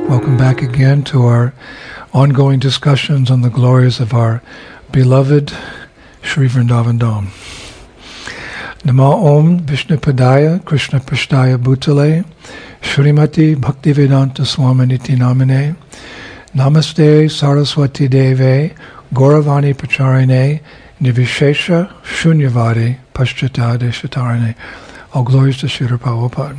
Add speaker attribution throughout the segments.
Speaker 1: Welcome back again to our ongoing discussions on the glories of our beloved Sri Vrindavan Dham. Namo Om Vishnupadaya Krishna Prishtaya Bhutale Shrimati Bhaktivedanta Swaminiti Namane Namaste Saraswati Deve Gauravani Pacharine Nivishesha Shunyavadi Paschata Deshatarane. All glories to Srila Prabhupada.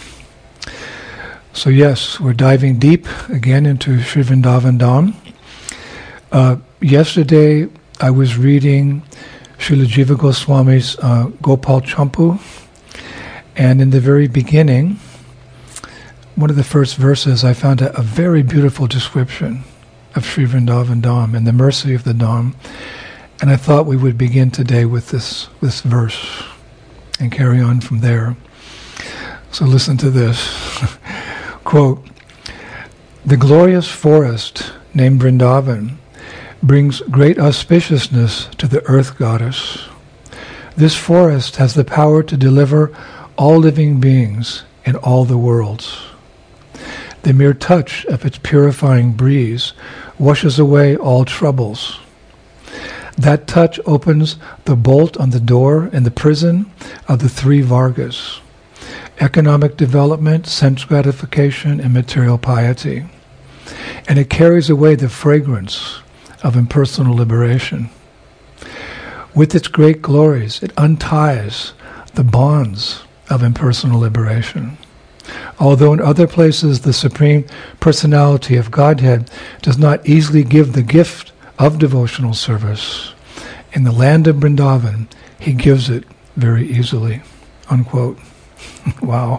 Speaker 1: So yes, we're diving deep again into Sri Vrindavan Dham. Yesterday I was reading Srila Jiva Goswami's Gopal Champu, and in the very beginning, one of the first verses, I found a very beautiful description of Sri Vrindavan Dham and the mercy of the Dham, and I thought we would begin today with this verse and carry on from there. So listen to this. Quote, "The glorious forest named Vrindavan brings great auspiciousness to the earth goddess. This forest has the power to deliver all living beings in all the worlds. The mere touch of its purifying breeze washes away all troubles. That touch opens the bolt on the door in the prison of the three Vargas: economic development, sense gratification, and material piety. And it carries away the fragrance of impersonal liberation. With its great glories, it unties the bonds of impersonal liberation. Although in other places the Supreme Personality of Godhead does not easily give the gift of devotional service, in the land of Vrindavan, he gives it very easily." Unquote. Wow.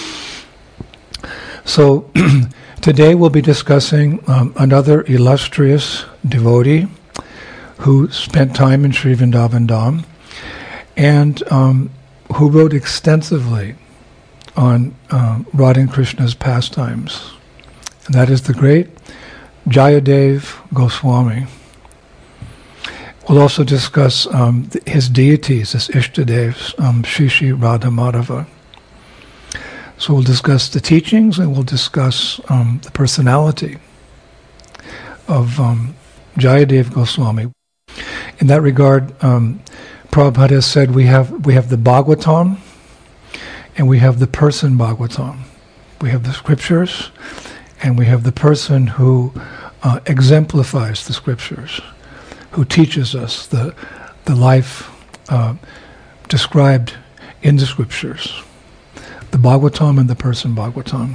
Speaker 1: So today we'll be discussing another illustrious devotee who spent time in Sri Vrindavan Dham and who wrote extensively on Radha and Krishna's pastimes. And that is the great Jayadev Goswami. We'll also discuss his deities, his Ishtadevs, Shri Shri Radha Madhava. So we'll discuss the teachings and we'll discuss the personality of Jayadev Goswami. In that regard, Prabhupada has said we have the Bhagavatam and we have the person Bhagavatam. We have the scriptures and we have the person who exemplifies the scriptures, who teaches us the life described in the scriptures. The Bhagavatam and the person Bhagavatam.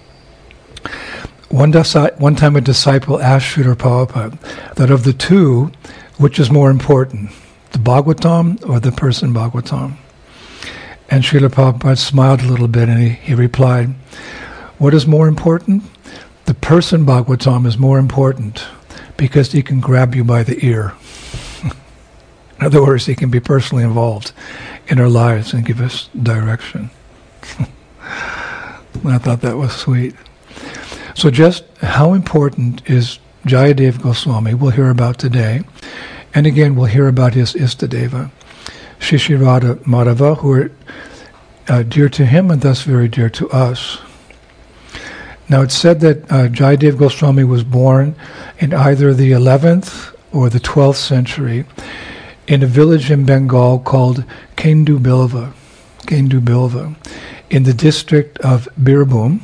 Speaker 1: One time a disciple asked Srila Prabhupada that of the two, which is more important, the Bhagavatam or the person Bhagavatam? And Srila Prabhupada smiled a little bit and he replied, "What is more important? The person Bhagavatam is more important because he can grab you by the ear." In other words, he can be personally involved in our lives and give us direction. I thought that was sweet. So just how important is Jayadev Goswami, we'll hear about today. And again, we'll hear about his Istadeva, Shri Shri Radha Madhava, who are dear to him and thus very dear to us. Now it's said that Jayadev Goswami was born in either the 11th or the 12th century in a village in Bengal called Kendubilva, in the district of Birbhum.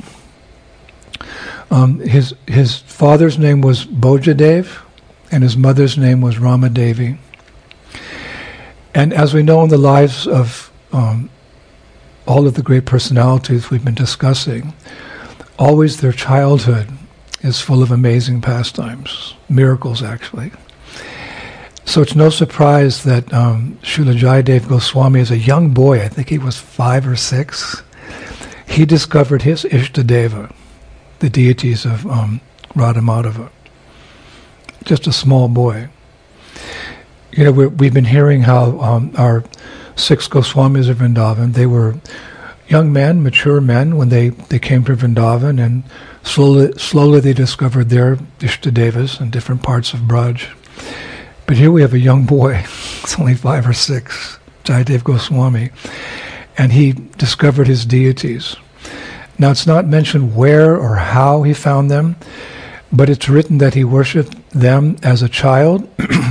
Speaker 1: His father's name was Bojadev, and his mother's name was Ramadevi. And as we know in the lives of all of the great personalities we've been discussing, always their childhood is full of amazing pastimes, miracles actually. So it's no surprise that Srila Jayadev Goswami, as a young boy, I think he was 5 or 6, he discovered his Ishtadeva, the deities of Radha Madhava. Just a small boy. You know, we've been hearing how our 6 Goswamis of Vrindavan, they were young men, mature men, when they came to Vrindavan, and slowly they discovered their Ishtadevas in different parts of Braj. But here we have a young boy, it's only 5 or 6, Jayadev Goswami, and he discovered his deities. Now, it's not mentioned where or how he found them, but it's written that he worshipped them as a child,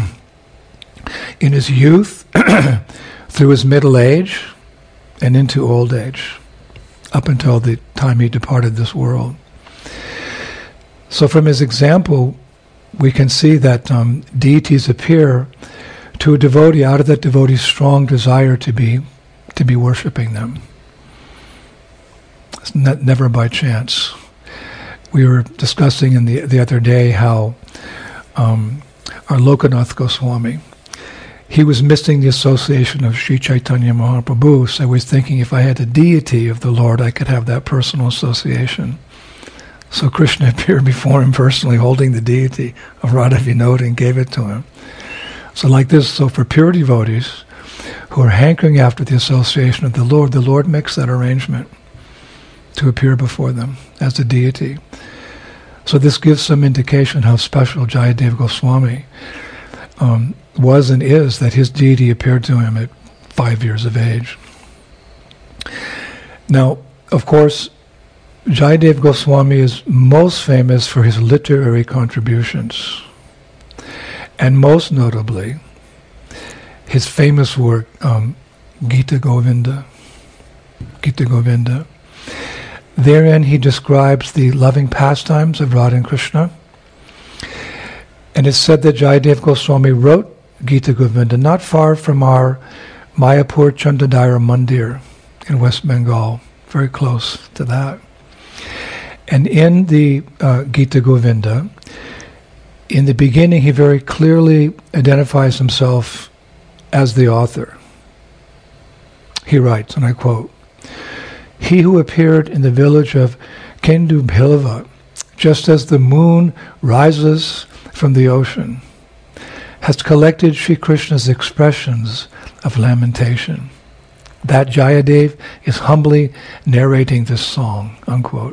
Speaker 1: in his youth, through his middle age, and into old age, up until the time he departed this world. So from his example, we can see that deities appear to a devotee out of that devotee's strong desire to be worshipping them. It's never by chance. We were discussing the other day how our Lokanath Goswami, he was missing the association of Sri Chaitanya Mahaprabhu, so I was thinking if I had a deity of the Lord, I could have that personal association. So Krishna appeared before him personally, holding the deity of Radha Vinod, and gave it to him. So like this, so for pure devotees who are hankering after the association of the Lord makes that arrangement to appear before them as a deity. So this gives some indication how special Jayadeva Goswami was and is, that his deity appeared to him at 5 years of age. Now, of course, Jayadeva Goswami is most famous for his literary contributions, and most notably, his famous work, Gita Govinda. Gita Govinda. Therein he describes the loving pastimes of Radha and Krishna, and it's said that Jayadeva Goswami wrote Gita Govinda not far from our Mayapur Chandadhara Mandir in West Bengal, very close to that. And in the Gita Govinda, in the beginning he very clearly identifies himself as the author. He writes, and I quote, "He who appeared in the village of Kendu Bhilva, just as the moon rises from the ocean, has collected Sri Krishna's expressions of lamentation. That Jayadev is humbly narrating this song," unquote.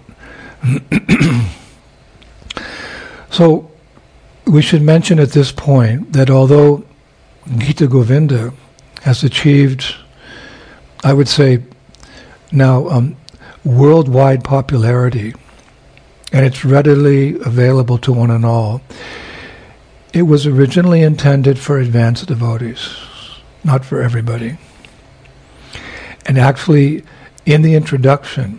Speaker 1: So we should mention at this point that although Gita Govinda has achieved, I would say now, worldwide popularity, and it's readily available to one and all, it was originally intended for advanced devotees, not for everybody. And actually, in the introduction,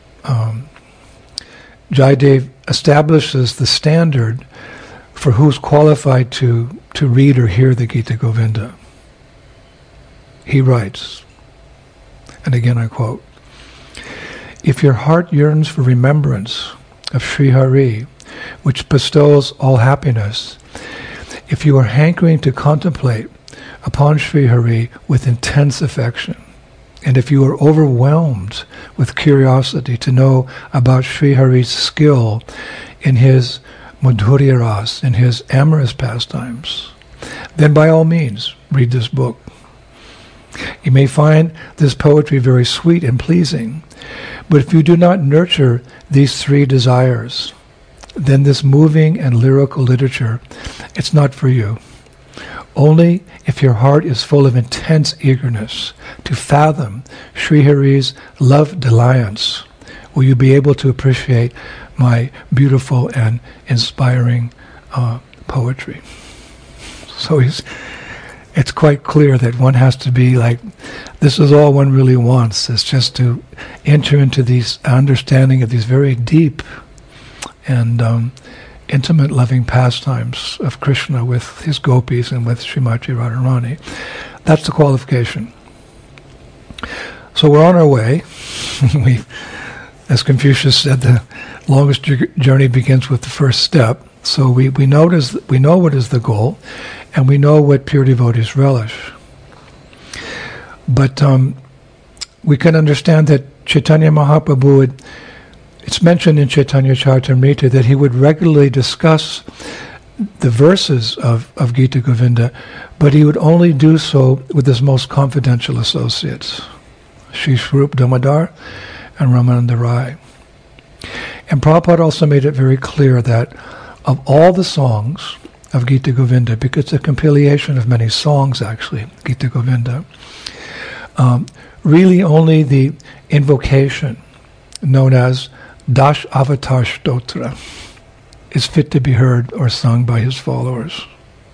Speaker 1: Jayadev establishes the standard for who's qualified to read or hear the Gita Govinda. He writes, and again I quote, "If your heart yearns for remembrance of Sri Hari, which bestows all happiness, if you are hankering to contemplate upon Sri Hari with intense affection, and if you are overwhelmed with curiosity to know about Sri Hari's skill in his Madhurya Ras, in his amorous pastimes, then by all means read this book. You may find this poetry very sweet and pleasing, but if you do not nurture these three desires, then this moving and lyrical literature, it's not for you. Only if your heart is full of intense eagerness to fathom Sri Hari's love dalliance, will you be able to appreciate my beautiful and inspiring poetry." So it's quite clear that one has to be like, this is all one really wants. It's just to enter into these understanding of these very deep and intimate loving pastimes of Krishna with his gopis and with Srimati Radharani. That's the qualification. So we're on our way. As Confucius said, the longest journey begins with the first step. So we know what is the goal, and we know what pure devotees relish. But we can understand that Chaitanya Mahaprabhu, it's mentioned in Chaitanya Charitamrita that he would regularly discuss the verses of Gita Govinda, but he would only do so with his most confidential associates, Sri Swarup Damodar and Ramananda Rai. And Prabhupada also made it very clear that of all the songs of Gita Govinda, because it's a compilation of many songs actually, Gita Govinda, really only the invocation known as Dash Avatar Stotra, is fit to be heard or sung by his followers.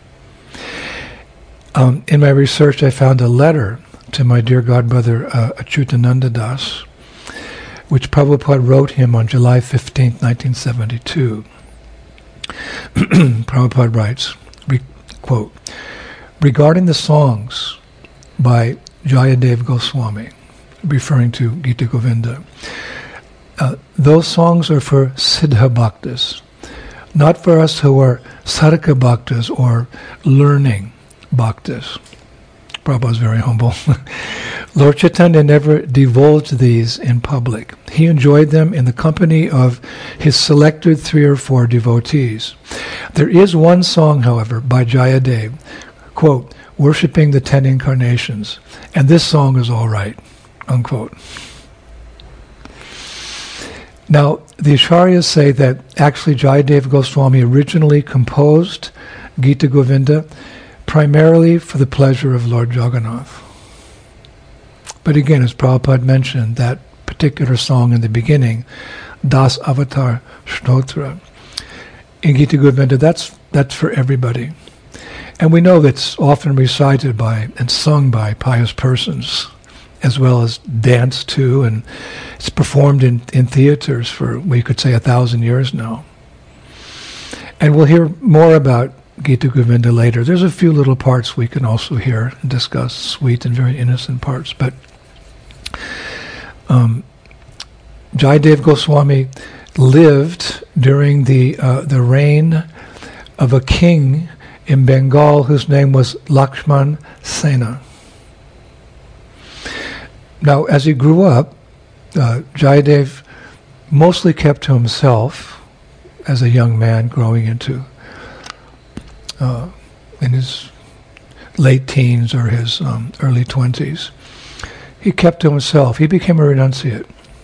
Speaker 1: In my research, I found a letter to my dear godbrother Achyutananda Das, which Prabhupada wrote him on July 15, 1972. Prabhupada writes, quote, regarding the songs by Jayadev Goswami, referring to Gita Govinda, those songs are for Siddha Bhaktas, not for us who are Sadhaka Bhaktas or learning Bhaktas. Prabhupada is very humble. Lord Chaitanya never divulged these in public. He enjoyed them in the company of his selected 3 or 4 devotees. There is one song, however, by Jayadev, quote, worshipping the 10 incarnations, and this song is all right, unquote. Now, the Acharyas say that actually Jayadev Goswami originally composed Gita Govinda primarily for the pleasure of Lord Jagannath. But again, as Prabhupada mentioned, that particular song in the beginning, Das Avatar Stotra, in Gita Govinda, that's for everybody. And we know that's often recited by and sung by pious persons, as well as danced to, and it's performed in theaters for, we could say, 1,000 years now. And we'll hear more about Gita Govinda later. There's a few little parts we can also hear and discuss, sweet and very innocent parts. But Jayadev Goswami lived during the reign of a king in Bengal whose name was Lakshman Sena. Now, as he grew up, Jayadev mostly kept to himself as a young man growing into in his late teens or his early 20s. He kept to himself. He became a renunciate,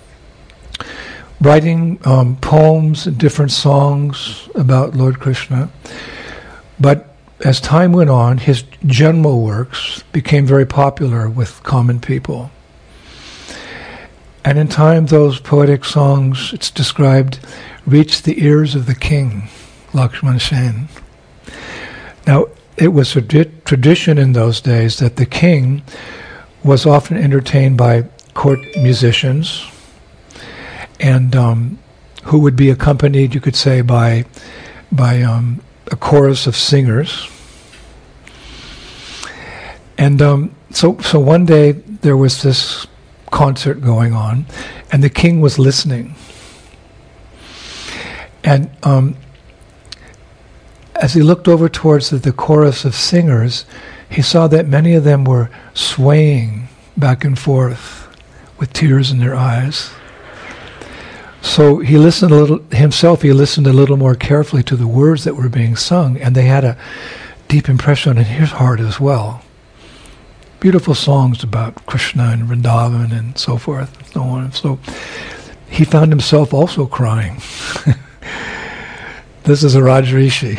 Speaker 1: writing poems and different songs about Lord Krishna. But as time went on, his general works became very popular with common people. And in time, those poetic songs, it's described, reached the ears of the king, Lakshman Sen. Now, it was a tradition in those days that the king was often entertained by court musicians, and who would be accompanied, you could say, by a chorus of singers. And so one day there was this concert going on, and the king was listening. And as he looked over towards the chorus of singers, he saw that many of them were swaying back and forth with tears in their eyes. So he listened a little more carefully to the words that were being sung, and they had a deep impression in his heart as well. Beautiful songs about Krishna and Vrindavan and so forth and so on. So he found himself also crying. This is a Rajrishi.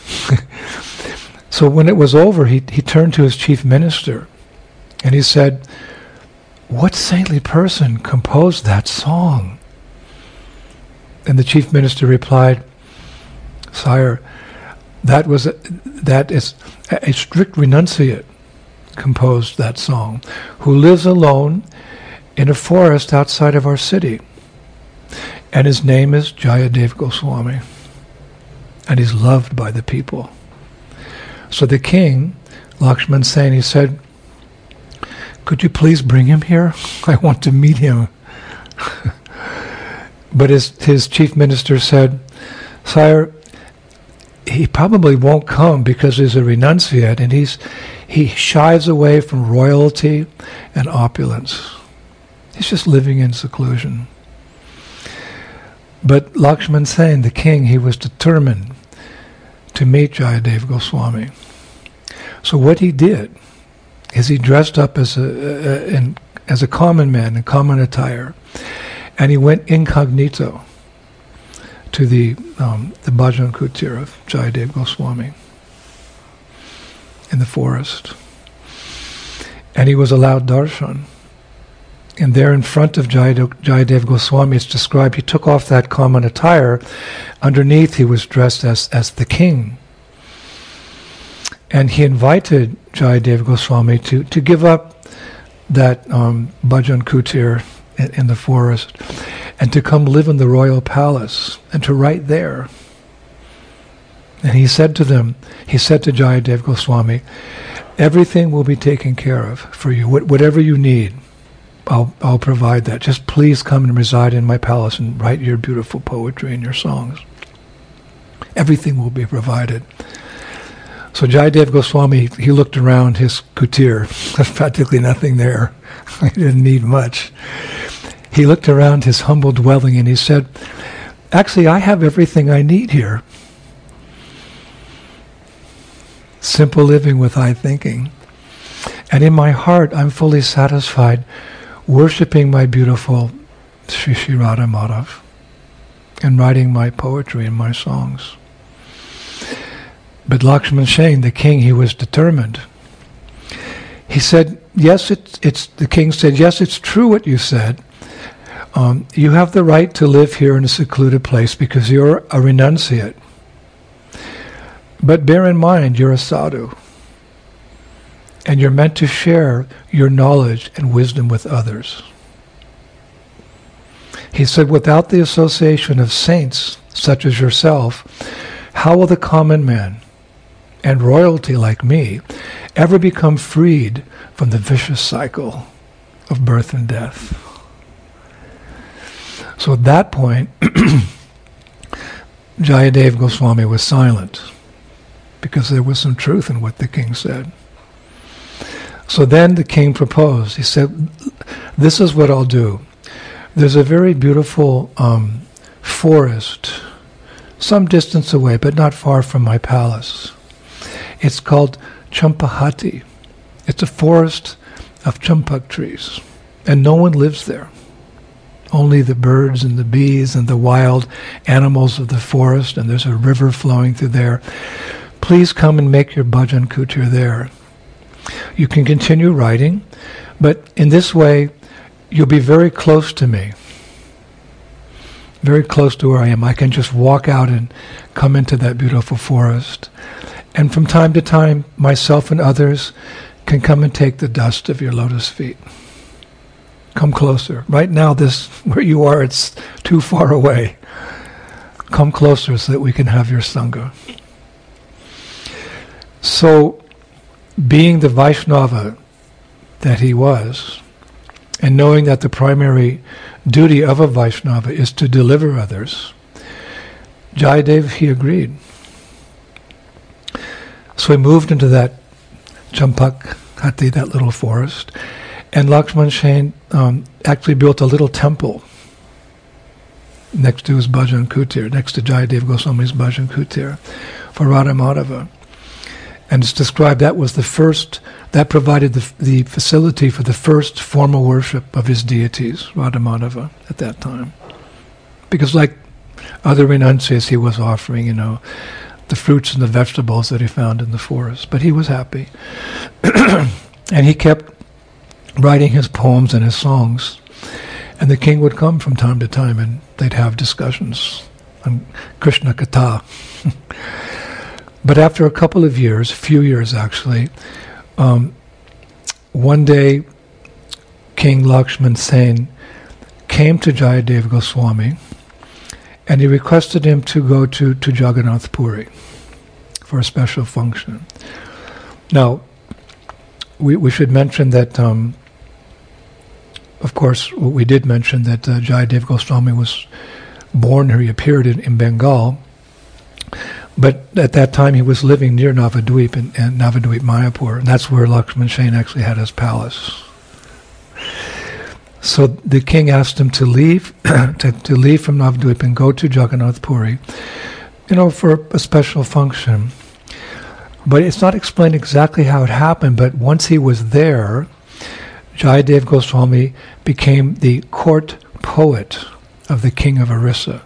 Speaker 1: So when it was over, he turned to his chief minister and he said, "What saintly person composed that song?" And the chief minister replied, "Sire, that is a strict renunciate composed that song, who lives alone in a forest outside of our city. And his name is Jayadev Goswami. And he's loved by the people." So the king, Lakshman Sen, he said, "Could you please bring him here? I want to meet him." But his chief minister said, "Sire, he probably won't come because he's a renunciate, and he shies away from royalty and opulence. He's just living in seclusion." But Lakshman Sen, the king, he was determined to meet Jayadev Goswami. So what he did is he dressed up as a common man in common attire, and he went incognito to the bhajan kutir of Jayadev Goswami in the forest. And he was allowed darshan And there in front of Jayadev Goswami, it's described he took off that common attire. Underneath he was dressed as the king. And he invited Jayadev Goswami to give up that bhajan kutir in the forest and to come live in the royal palace and to write there. And he said to Jayadev Goswami, everything will be taken care of for you. Whatever you need, I'll provide that. Just please come and reside in my palace and write your beautiful poetry and your songs. Everything will be provided. So Jayadev Goswami, he looked around his kutir. There's practically nothing there. He didn't need much. He looked around his humble dwelling and he said, actually, I have everything I need here. Simple living with high thinking. And in my heart, I'm fully satisfied worshipping my beautiful Sri Sri Radha Madhav and writing my poetry and my songs. But Lakshman Sen, the king, he was determined. He said, yes, the king said, yes, it's true what you said. You have the right to live here in a secluded place because you're a renunciate. But bear in mind, you're a sadhu. And you're meant to share your knowledge and wisdom with others. He said, without the association of saints such as yourself, how will the common man and royalty like me ever become freed from the vicious cycle of birth and death? So at that point, Jayadev Goswami was silent because there was some truth in what the king said. So then the king proposed. He said, this is what I'll do. There's a very beautiful forest some distance away, but not far from my palace. It's called Champahati. It's a forest of champak trees, and no one lives there. Only the birds and the bees and the wild animals of the forest, and there's a river flowing through there. Please come and make your bhajan kutir there. You can continue writing, but in this way, you'll be very close to me. Very close to where I am. I can just walk out and come into that beautiful forest. And from time to time, myself and others can come and take the dust of your lotus feet. Come closer. Right now, where you are, it's too far away. Come closer so that we can have your Sangha. So, being the Vaishnava that he was, and knowing that the primary duty of a Vaishnava is to deliver others, Jayadev, he agreed. So he moved into that Champahati, that little forest, and Lakshman Sen actually built a little temple next to his bhajan kutir, next to Jayadev Goswami's bhajan kutir, for Radha Madhava. And it's described that was the first, that provided the facility for the first formal worship of his deities, Radha Madhava, at that time. Because like other renunciates, he was offering, the fruits and the vegetables that he found in the forest. But he was happy. And he kept writing his poems and his songs. And the king would come from time to time and they'd have discussions on Krishna Katha. But after a couple of years, a few years actually, one day King Lakshman Sen came to Jayadev Goswami and he requested him to go to Jagannath Puri for a special function. Now, we should mention that, of course, we did mention that Jayadev Goswami was born here, he appeared in Bengal. But at that time he was living near Navadvip in Navadvip Mayapur, and that's where Lakshman Sen actually had his palace. So the king asked him to leave, to leave from Navadvip and go to Jagannath Puri, for a special function. But it's not explained exactly how it happened, but once he was there, Jayadev Goswami became the court poet of the king of Orissa.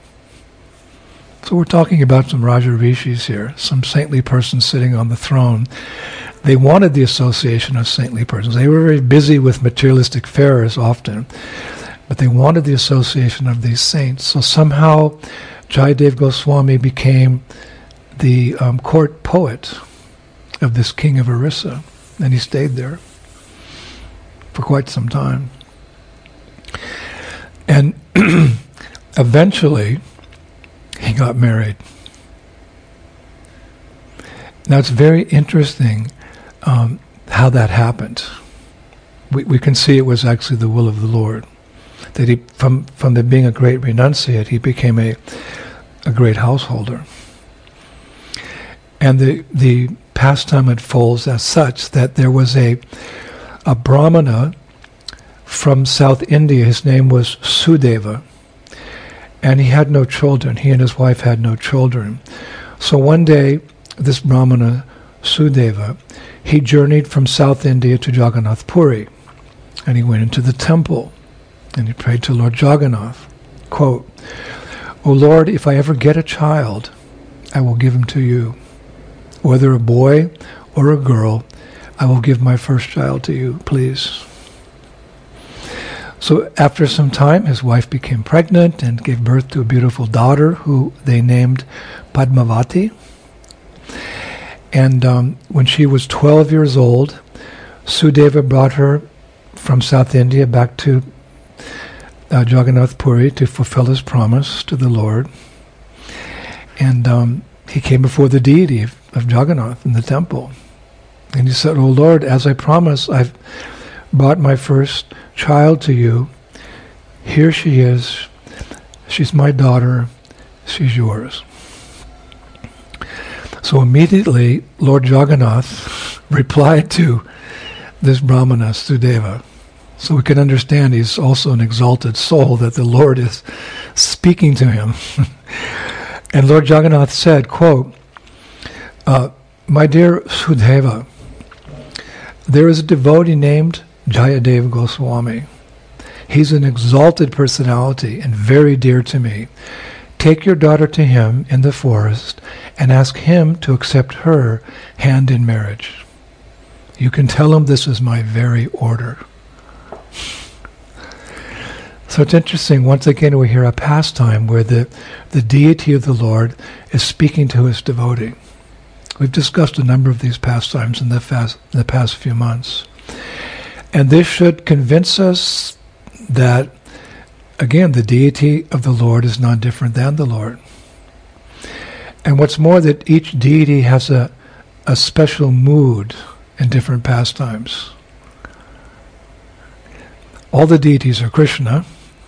Speaker 1: So we're talking about some Raja Rishis here, some saintly person sitting on the throne. They wanted the association of saintly persons. They were very busy with materialistic affairs often, but they wanted the association of these saints. So somehow Jayadev Goswami became the court poet of this king of Orissa, and he stayed there for quite some time. And eventually, he got married. Now it's very interesting how that happened. We can see it was actually the will of the Lord. That he, from the being a great renunciate, he became a great householder. And the pastime unfolds as such that there was a Brahmana from South India. His name was Sudeva. And he had no children. He and his wife had no children. So one day, this Brahmana, Sudeva, he journeyed from South India to Jagannath Puri. And he went into the temple. And he prayed to Lord Jagannath. Quote, "O Lord, if I ever get a child, I will give him to you. Whether a boy or a girl, I will give my first child to you, please." So after some time, his wife became pregnant and gave birth to a beautiful daughter who they named Padmavati. And when she was 12 years old, Sudeva brought her from South India back to Jagannath Puri to fulfill his promise to the Lord. And he came before the deity of Jagannath in the temple. And he said, "O Lord, as I promised, I've brought my first child to you. Here she is. She's my daughter. She's yours." So immediately, Lord Jagannath replied to this Brahmana, Sudeva. So we can understand he's also an exalted soul, that the Lord is speaking to him. And Lord Jagannath said, quote, "My dear Sudeva, there is a devotee named Jayadev Goswami. He's an exalted personality and very dear to me. Take your daughter to him in the forest and ask him to accept her hand in marriage. You can tell him this is my very order." So it's interesting, once again we hear a pastime where the deity of the Lord is speaking to his devotee. We've discussed a number of these pastimes in the past few months. And this should convince us that, again, the deity of the Lord is not different than the Lord. And what's more, that each deity has a special mood in different pastimes. All the deities are Krishna,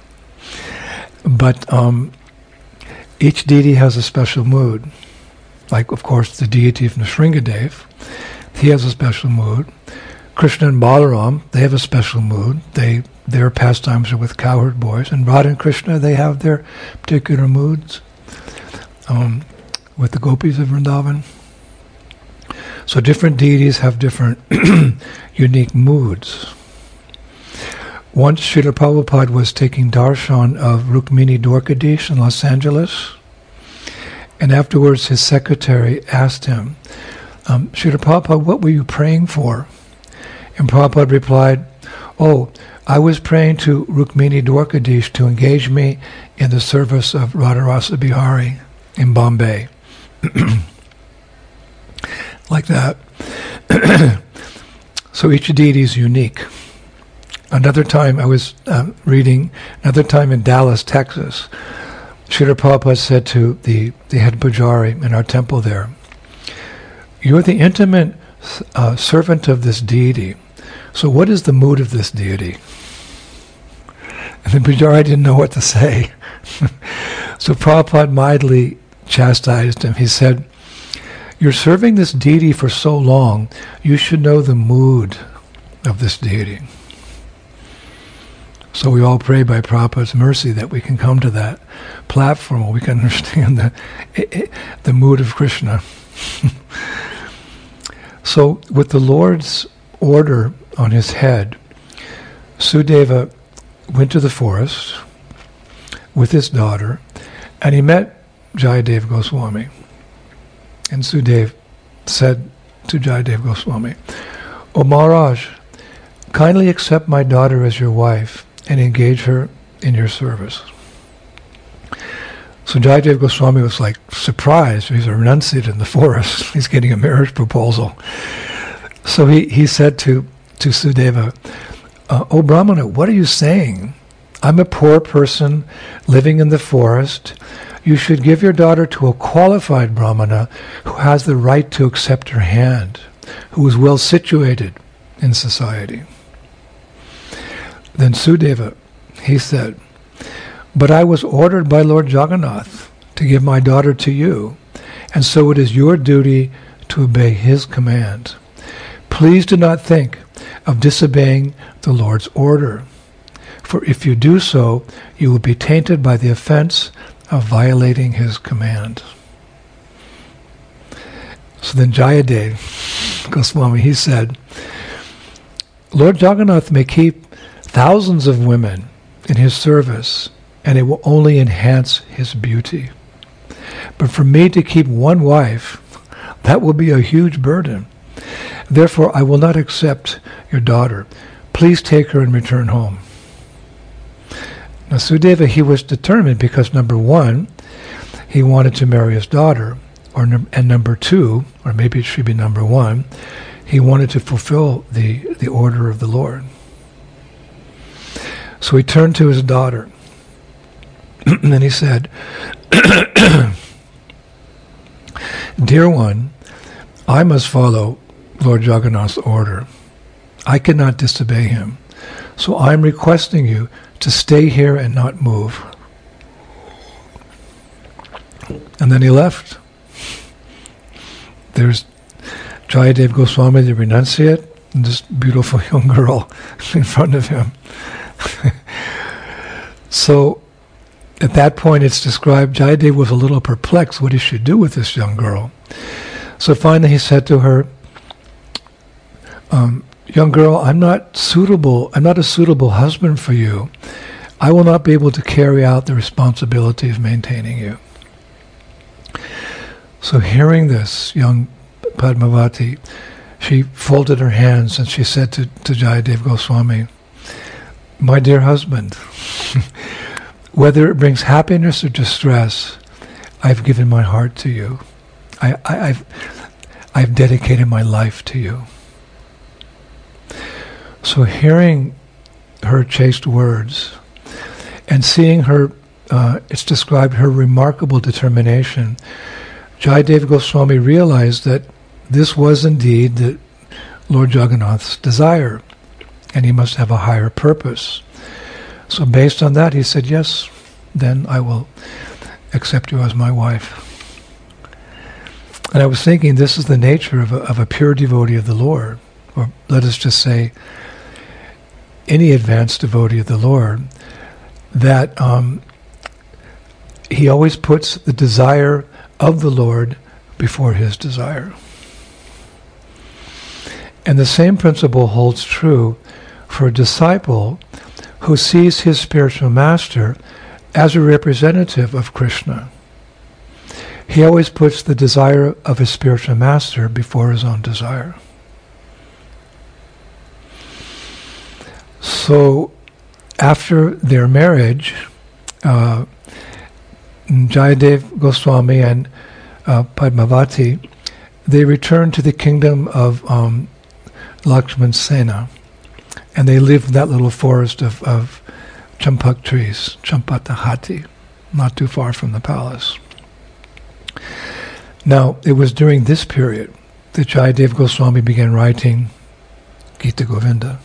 Speaker 1: but each deity has a special mood. Like, of course, the deity of Nrsingadev, he has a special mood. Krishna and Balaram, they have a special mood. Their pastimes are with cowherd boys. And Radha and Krishna, they have their particular moods with the gopis of Vrindavan. So different deities have different unique moods. Once Srila Prabhupada was taking darshan of Rukmini Dwarkadish in Los Angeles, and afterwards his secretary asked him, "Srila Prabhupada, what were you praying for?" And Prabhupada replied, "Oh, I was praying to Rukmini Dwarkadish to engage me in the service of Radharasa Bihari in Bombay." Like that. So each deity is unique. Another time I was reading, another time in Dallas, Texas, Srila Prabhupada said to the head pujari in our temple there, "You're the intimate servant of this deity. So what is the mood of this deity?" And the pujari didn't know what to say. So Prabhupada mildly chastised him. He said, "You're serving this deity for so long, you should know the mood of this deity." So we all pray by Prabhupada's mercy that we can come to that platform where we can understand the mood of Krishna. So with the Lord's order on his head, Sudeva went to the forest with his daughter, and he met Jayadev Goswami. And Sudeva said to Jayadev Goswami, "O Maharaj, kindly accept my daughter as your wife and engage her in your service." So Jayadev Goswami was like surprised. He's a renunciate in the forest. He's getting a marriage proposal. So he said to Sudeva, "O Brahmana, what are you saying? I'm a poor person living in the forest. You should give your daughter to a qualified Brahmana who has the right to accept her hand, who is well situated in society." Then Sudeva, he said, "But I was ordered by Lord Jagannath to give my daughter to you, and so it is your duty to obey his command. Please do not think of disobeying the Lord's order, for if you do so, you will be tainted by the offense of violating his command." So then Jayadev Goswami, he said, "Lord Jagannath may keep thousands of women in his service, and it will only enhance his beauty. But for me to keep one wife, that will be a huge burden. Therefore, I will not accept your daughter. Please take her and return home." Now Sudeva, he was determined because number one, he wanted to marry his daughter, and number two, or maybe it should be number one, he wanted to fulfill the order of the Lord. So he turned to his daughter, and he said, "Dear one, I must follow Lord Jagannath's order. I cannot disobey him. So I'm requesting you to stay here and not move." And then he left. There's Jayadev Goswami, the renunciate, and this beautiful young girl in front of him. So at that point it's described, Jayadev was a little perplexed what he should do with this young girl. So finally he said to her, "Young girl, I'm not a suitable husband for you. I will not be able to carry out the responsibility of maintaining you." So hearing this, young Padmavati, she folded her hands and she said to Jayadev Goswami, "My dear husband, whether it brings happiness or distress, I've given my heart to you. I've dedicated my life to you." So hearing her chaste words and seeing her, it's described her remarkable determination, Jayadev Goswami realized that this was indeed the Lord Jagannath's desire, and he must have a higher purpose. So based on that, he said, "Yes, then I will accept you as my wife." And I was thinking, this is the nature of a pure devotee of the Lord, or let us just say, any advanced devotee of the Lord, that he always puts the desire of the Lord before his desire. And the same principle holds true for a disciple who sees his spiritual master as a representative of Krishna. He always puts the desire of his spiritual master before his own desire. So after their marriage, Jayadev Goswami and Padmavati, they returned to the kingdom of Lakshman Sena, and they lived in that little forest of champak trees, Champatahati, not too far from the palace. Now, it was during this period that Jayadev Goswami began writing Gita Govinda.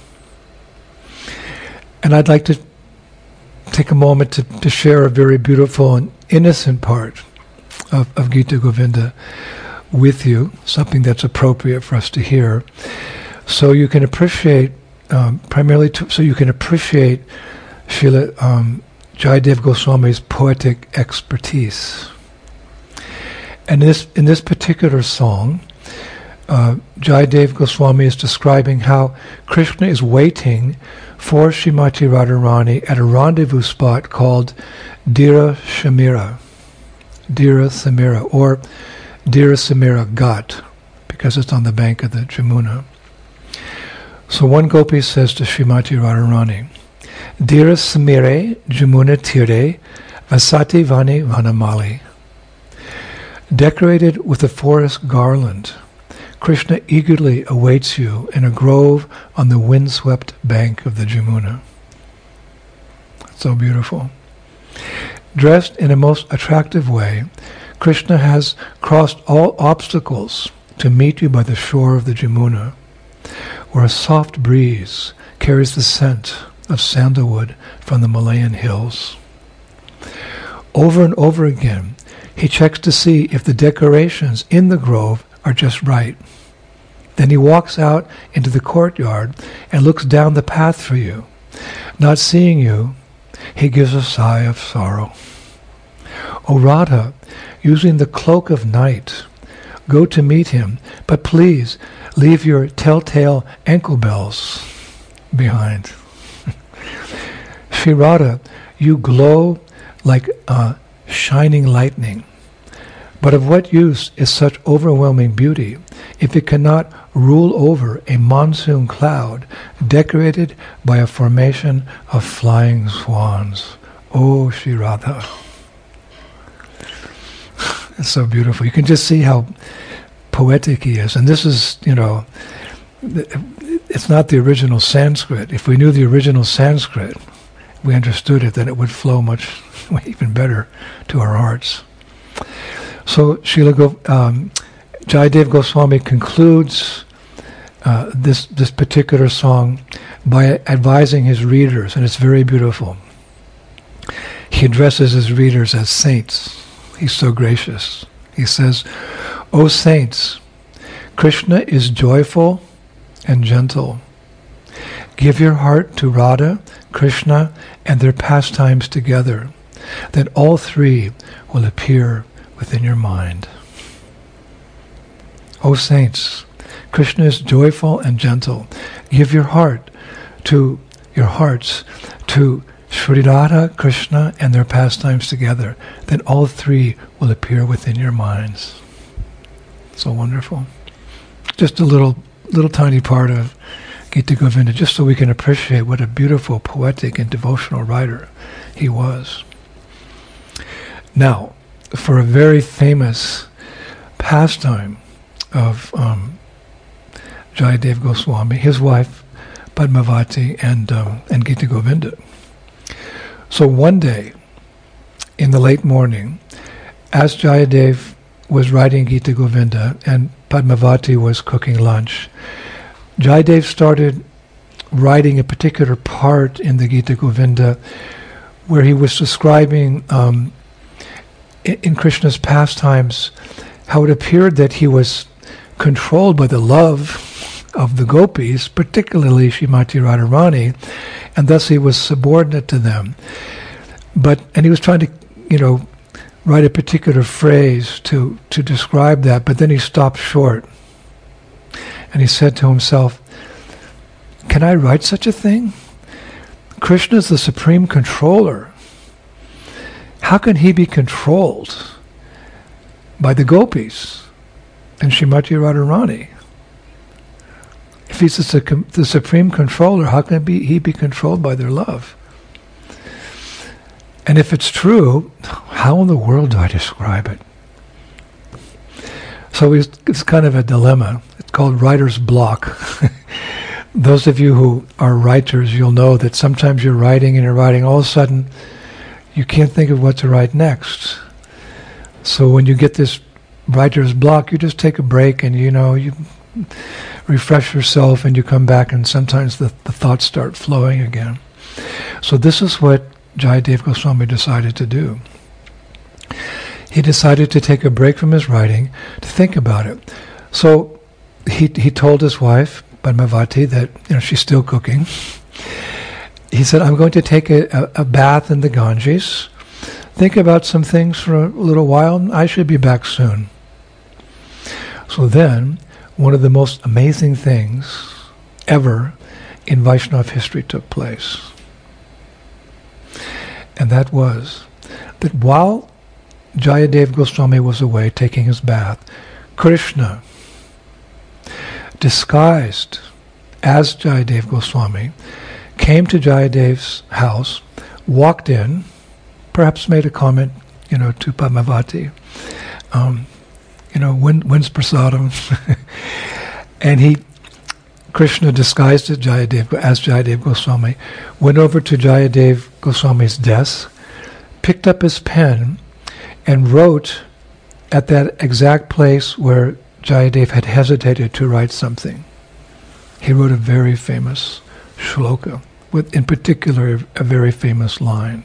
Speaker 1: And I'd like to take a moment to share a very beautiful and innocent part of Gita Govinda with you, something that's appropriate for us to hear, so you can appreciate, so you can appreciate Srila Jayadev Goswami's poetic expertise. And in this particular song, Jayadev Goswami is describing how Krishna is waiting for Srimati Radharani at a rendezvous spot called Dira Samira, or Dira Samira Ghat, because it's on the bank of the Jamuna. So one gopi says to Srimati Radharani, Dira Samire Jamuna Tire Vasati Vani Vanamali. Decorated with a forest garland, Krishna eagerly awaits you in a grove on the windswept bank of the Jamuna. So beautiful. Dressed in a most attractive way, Krishna has crossed all obstacles to meet you by the shore of the Jamuna, where a soft breeze carries the scent of sandalwood from the Malayan hills. Over and over again, he checks to see if the decorations in the grove are just right. Then he walks out into the courtyard and looks down the path for you. Not seeing you, he gives a sigh of sorrow. O Radha, using the cloak of night, go to meet him, but please leave your telltale ankle bells behind. Sri Radha, you glow like shining lightning. But of what use is such overwhelming beauty if it cannot rule over a monsoon cloud decorated by a formation of flying swans? Oh, Sri Radha. It's so beautiful. You can just see how poetic he is. And this is, it's not the original Sanskrit. If we knew the original Sanskrit, we understood it, then it would flow much even better to our hearts. So Jayadev Goswami concludes this particular song by advising his readers, and it's very beautiful. He addresses his readers as saints. He's so gracious. He says, O saints, Krishna is joyful and gentle. Give your heart to Radha, Krishna, and their pastimes together. Then all three will appear within your mind. O saints, Krishna is joyful and gentle. Give your hearts to Sri Radha, Krishna, and their pastimes together. Then all three will appear within your minds. So wonderful. Just a little tiny part of Gita Govinda, just so we can appreciate what a beautiful, poetic, and devotional writer he was. Now, for a very famous pastime of Jayadev Goswami, his wife Padmavati, and Gita Govinda. So one day, in the late morning, as Jayadev was writing Gita Govinda and Padmavati was cooking lunch, Jayadev started writing a particular part in the Gita Govinda where he was describing in Krishna's pastimes how it appeared that he was controlled by the love of the gopis, particularly Srimati Radharani, and thus he was subordinate to them. And he was trying to, write a particular phrase to describe that, but then he stopped short. And he said to himself, can I write such a thing? Krishna is the supreme controller. How can he be controlled by the gopis and Srimati Radharani? If he's the supreme controller, how can he be controlled by their love? And if it's true, how in the world do I describe it? So it's kind of a dilemma. It's called writer's block. Those of you who are writers, you'll know that sometimes you're writing, all of a sudden you can't think of what to write next. So when you get this writer's block, you just take a break and you refresh yourself and you come back, and sometimes the thoughts start flowing again. So this is what Jayadev Goswami decided to do. He decided to take a break from his writing to think about it. So he told his wife, Padmavati, that she's still cooking. He said, I'm going to take a bath in the Ganges, think about some things for a little while, and I should be back soon. So then, one of the most amazing things ever in Vaishnava history took place. And that was that while Jayadev Goswami was away taking his bath, Krishna disguised as Jayadev Goswami, came to Jayadev's house, walked in, perhaps made a comment, to Padmavati, when's prasadam? And Krishna disguised as Jayadev Goswami, went over to Jayadev Goswami's desk, picked up his pen, and wrote at that exact place where Jayadev had hesitated to write something. He wrote a very famous shloka, with in particular a very famous line.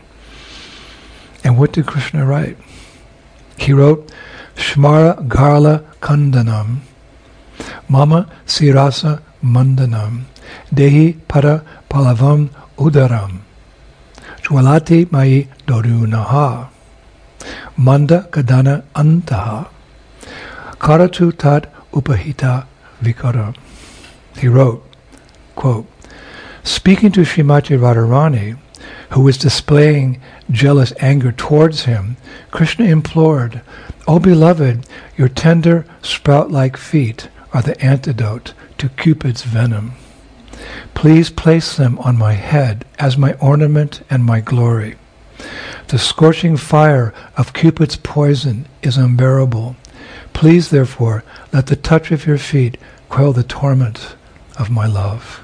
Speaker 1: And what did Krishna write? He wrote, Shmara Garla Kandanam, Mama Sirasa Mandanam, Dehi Para Palavam Udaram, Jwalati Mai Dorunaha, Manda Kadana Antaha, Karatu Tat Upahita Vikara. He wrote, quote, speaking to Srimati Radharani, who was displaying jealous anger towards him, Krishna implored, O beloved, your tender sprout-like feet are the antidote to Cupid's venom. Please place them on my head as my ornament and my glory. The scorching fire of Cupid's poison is unbearable. Please, therefore, let the touch of your feet quell the torment of my love.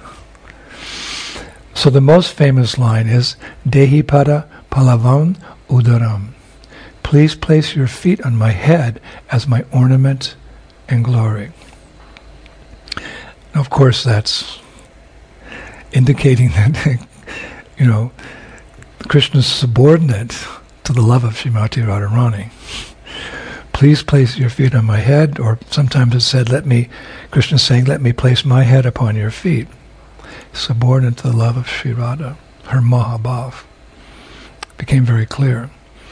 Speaker 1: So the most famous line is, Dehi Pada Palavam Udaram. Please place your feet on my head as my ornament and glory. Now, of course, that's indicating that, Krishna's subordinate to the love of Srimati Radharani. Please place your feet on my head, or sometimes it's said, Krishna is saying, let me place my head upon your feet. Subordinate to the love of Sri Radha, her Mahabhav. Became very clear.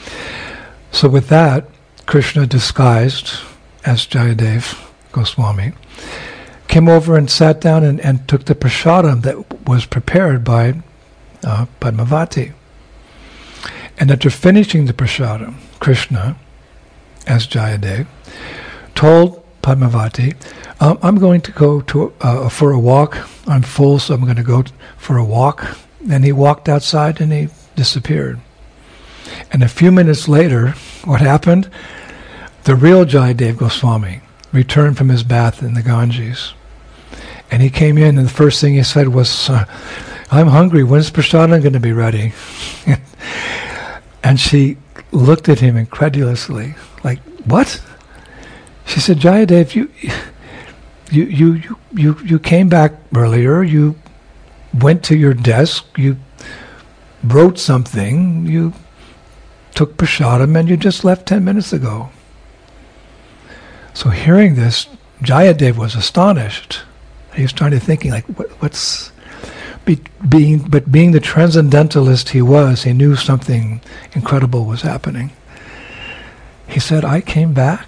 Speaker 1: So with that, Krishna, disguised as Jayadev Goswami, came over and sat down and took the prasadam that was prepared by Padmavati. And after finishing the prasadam, Krishna, as Jayadev, told Padmavati, I'm going to go for a walk. I'm full, so I'm going to go for a walk. And he walked outside and he disappeared. And a few minutes later, what happened? The real Jayadev Goswami returned from his bath in the Ganges. And he came in, and the first thing he said was, I'm hungry. When's prasadam going to be ready? And she looked at him incredulously, like, what? She said, Jayadev, you came back earlier, you went to your desk, you wrote something, you took prasadam, and you just left 10 minutes ago. So hearing this, Jayadev was astonished. He was trying to thinking, like, being the transcendentalist he was, he knew something incredible was happening. He said, I came back,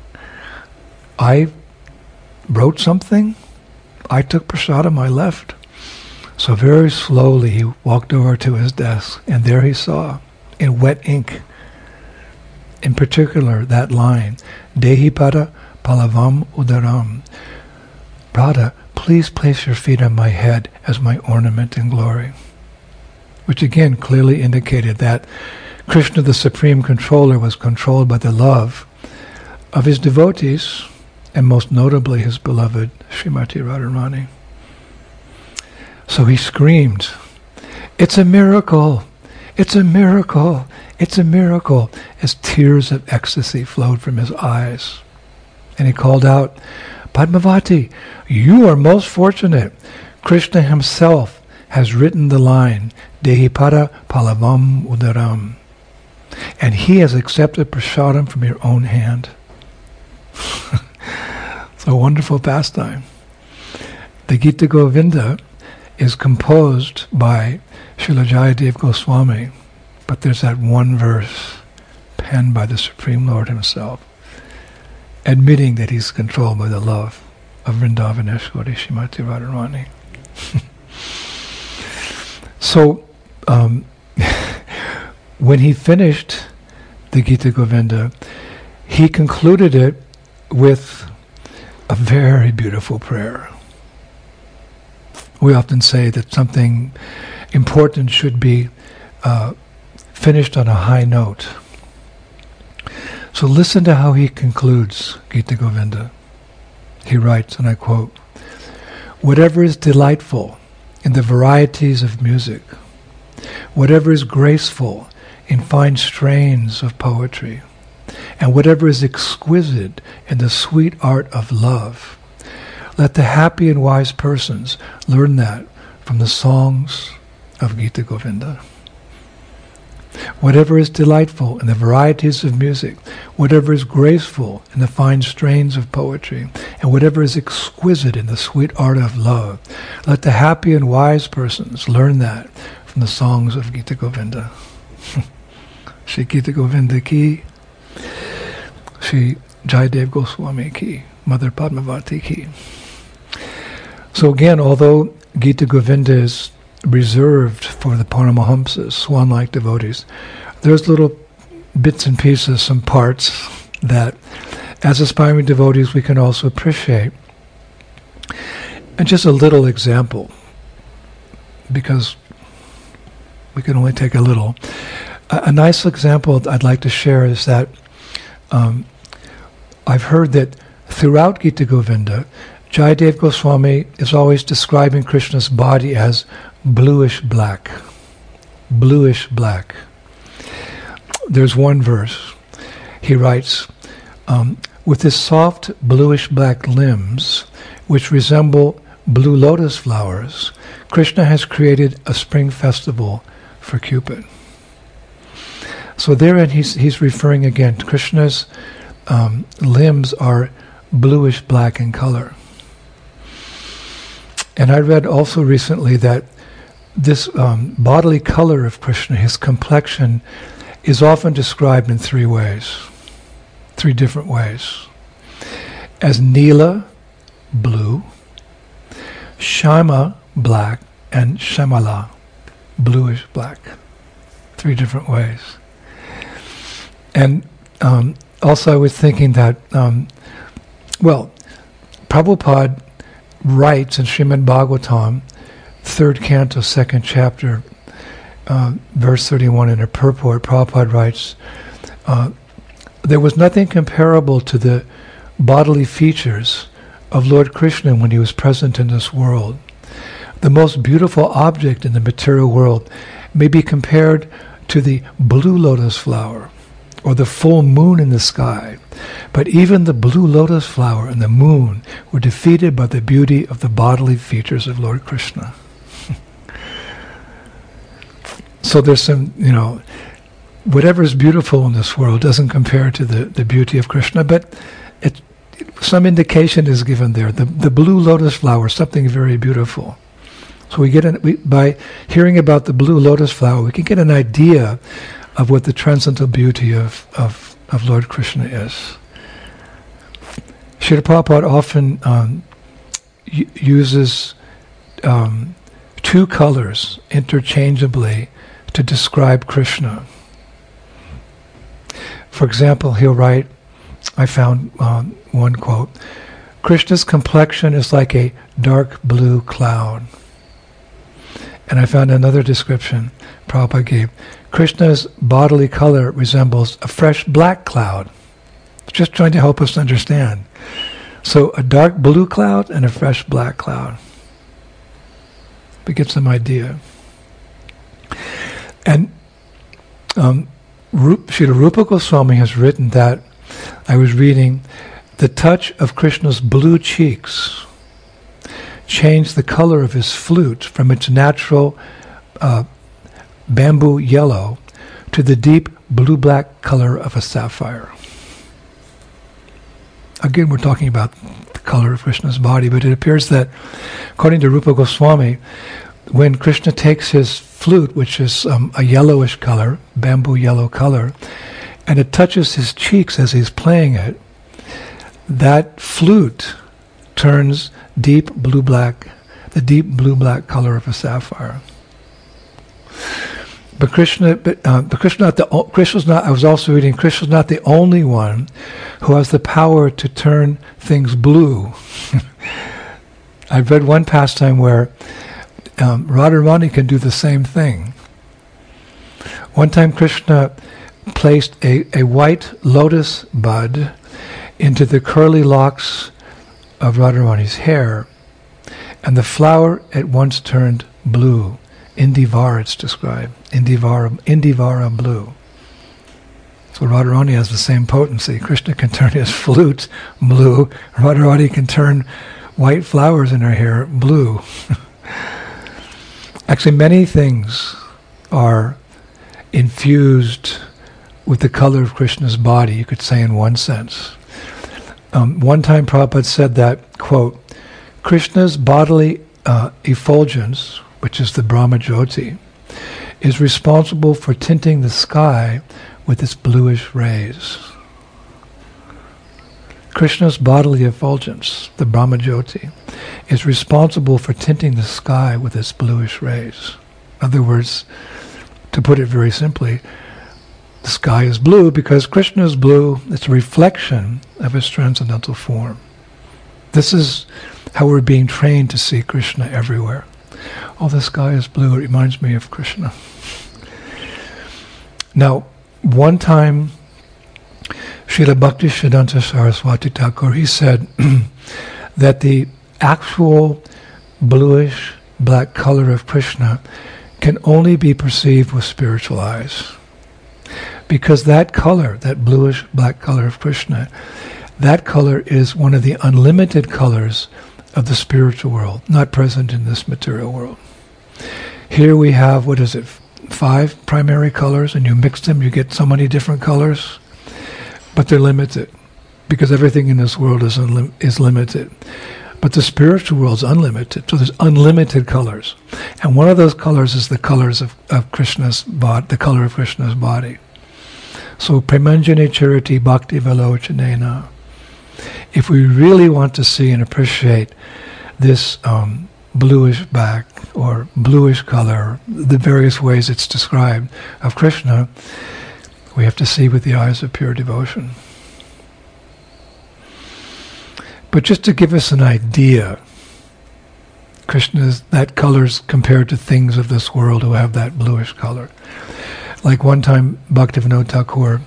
Speaker 1: I wrote something, I took prasadam, I left. So very slowly he walked over to his desk, and there he saw, in wet ink, in particular that line, Dehi Pada Palavam Udaram. Radha, please place your feet on my head as my ornament and glory. Which again clearly indicated that Krishna, the Supreme Controller, was controlled by the love of his devotees, and most notably his beloved Srimati Radharani. So he screamed, it's a miracle, it's a miracle, it's a miracle, as tears of ecstasy flowed from his eyes. And he called out, Padmavati, you are most fortunate. Krishna himself has written the line, Dehi Pada Palavam Udaram. And he has accepted prasadam from your own hand. It's a wonderful pastime. The Gita Govinda is composed by Srila Jayadev Goswami, but there's that one verse penned by the Supreme Lord himself, admitting that he's controlled by the love of Vrindavaneshwari Srimati Radharani. So, when he finished the Gita Govinda, he concluded it with a very beautiful prayer. We often say that something important should be finished on a high note. So listen to how he concludes Gita Govinda. He writes, and I quote, "Whatever is delightful in the varieties of music, whatever is graceful in fine strains of poetry, and whatever is exquisite in the sweet art of love, let the happy and wise persons learn that from the songs of Gita Govinda. Whatever is delightful in the varieties of music, whatever is graceful in the fine strains of poetry, and whatever is exquisite in the sweet art of love, let the happy and wise persons learn that from the songs of Gita Govinda." Shri Gita Govinda ki, Shri Jayadev Goswami ki, Mother Padmavati ki. So again, although Gita Govinda is reserved for the Paramahamsas, swan-like devotees, there's little bits and pieces, some parts that as aspiring devotees we can also appreciate. And just a little example, because we can only take a little. A nice example I'd like to share is that I've heard that throughout Gita Govinda, Jayadev Goswami is always describing Krishna's body as bluish black. Bluish black. There's one verse. He writes, "With his soft bluish black limbs, which resemble blue lotus flowers, Krishna has created a spring festival for Cupid." So therein he's referring again, Krishna's limbs are bluish black in color. And I read also recently that this bodily color of Krishna, his complexion, is often described in three different ways. As Nila, blue, Shama, black, and Shamala, bluish black. Three different ways. And also I was thinking that, Prabhupada writes in Srimad Bhagavatam, 3rd canto, 2nd chapter, verse 31 in a purport, Prabhupada writes, "There was nothing comparable to the bodily features of Lord Krishna when he was present in this world. The most beautiful object in the material world may be compared to the blue lotus flower or the full moon in the sky. But even the blue lotus flower and the moon were defeated by the beauty of the bodily features of Lord Krishna." So there's some, whatever is beautiful in this world doesn't compare to the beauty of Krishna, but some indication is given there. The blue lotus flower, something very beautiful. So by hearing about the blue lotus flower, we can get an idea of what the transcendental beauty of Lord Krishna is. Srila Prabhupada often uses two colors interchangeably to describe Krishna. For example, he'll write, I found one quote, "Krishna's complexion is like a dark blue cloud." And I found another description Prabhupada gave. "Krishna's bodily color resembles a fresh black cloud." Just trying to help us understand. So a dark blue cloud and a fresh black cloud. We get some idea. And Srila Rupa Goswami has written that, I was reading, the touch of Krishna's blue cheeks changed the color of his flute from its natural bamboo yellow to the deep blue-black color of a sapphire. Again, we're talking about the color of Krishna's body, but it appears that, according to Rupa Goswami, when Krishna takes his flute, which is a yellowish color, bamboo yellow color, and it touches his cheeks as he's playing it, that flute turns deep blue-black, the deep blue-black color of a sapphire. But Krishna's not. I was also reading. Krishna's not the only one who has the power to turn things blue. I've read one pastime where Radharani can do the same thing. One time Krishna placed a white lotus bud into the curly locks of Radharani's hair, and the flower at once turned blue. Indivara, it's described. Indivara blue. So Radharani has the same potency. Krishna can turn his flute blue. Radharani can turn white flowers in her hair blue. Actually, many things are infused with the color of Krishna's body, you could say in one sense. One time Prabhupada said that, quote, Krishna's bodily effulgence, which is the Brahma Jyoti, is responsible for tinting the sky with its bluish rays. Krishna's bodily effulgence, the Brahma Jyoti, is responsible for tinting the sky with its bluish rays. In other words, to put it very simply, the sky is blue because Krishna is blue. It's a reflection of his transcendental form. This is how we're being trained to see Krishna everywhere. Oh, the sky is blue. It reminds me of Krishna. Now, one time, Srila Bhaktisiddhanta Saraswati Thakur, he said that the actual bluish black color of Krishna can only be perceived with spiritual eyes. Because that color, that bluish black color of Krishna, that color is one of the unlimited colors of the spiritual world, not present in this material world. Here we have, 5 primary colors, and you mix them, you get so many different colors, but they're limited, because everything in this world is limited. But the spiritual world is unlimited, so there's unlimited colors. And one of those colors is the colors of Krishna's body, the color of Krishna's body. So, Premanjane Chariti Bhakti Velochanena. If we really want to see and appreciate this bluish black or bluish color, the various ways it's described, of Krishna, we have to see with the eyes of pure devotion. But just to give us an idea, Krishna's, that color's compared to things of this world who have that bluish color. Like one time, Bhaktivinoda Thakur,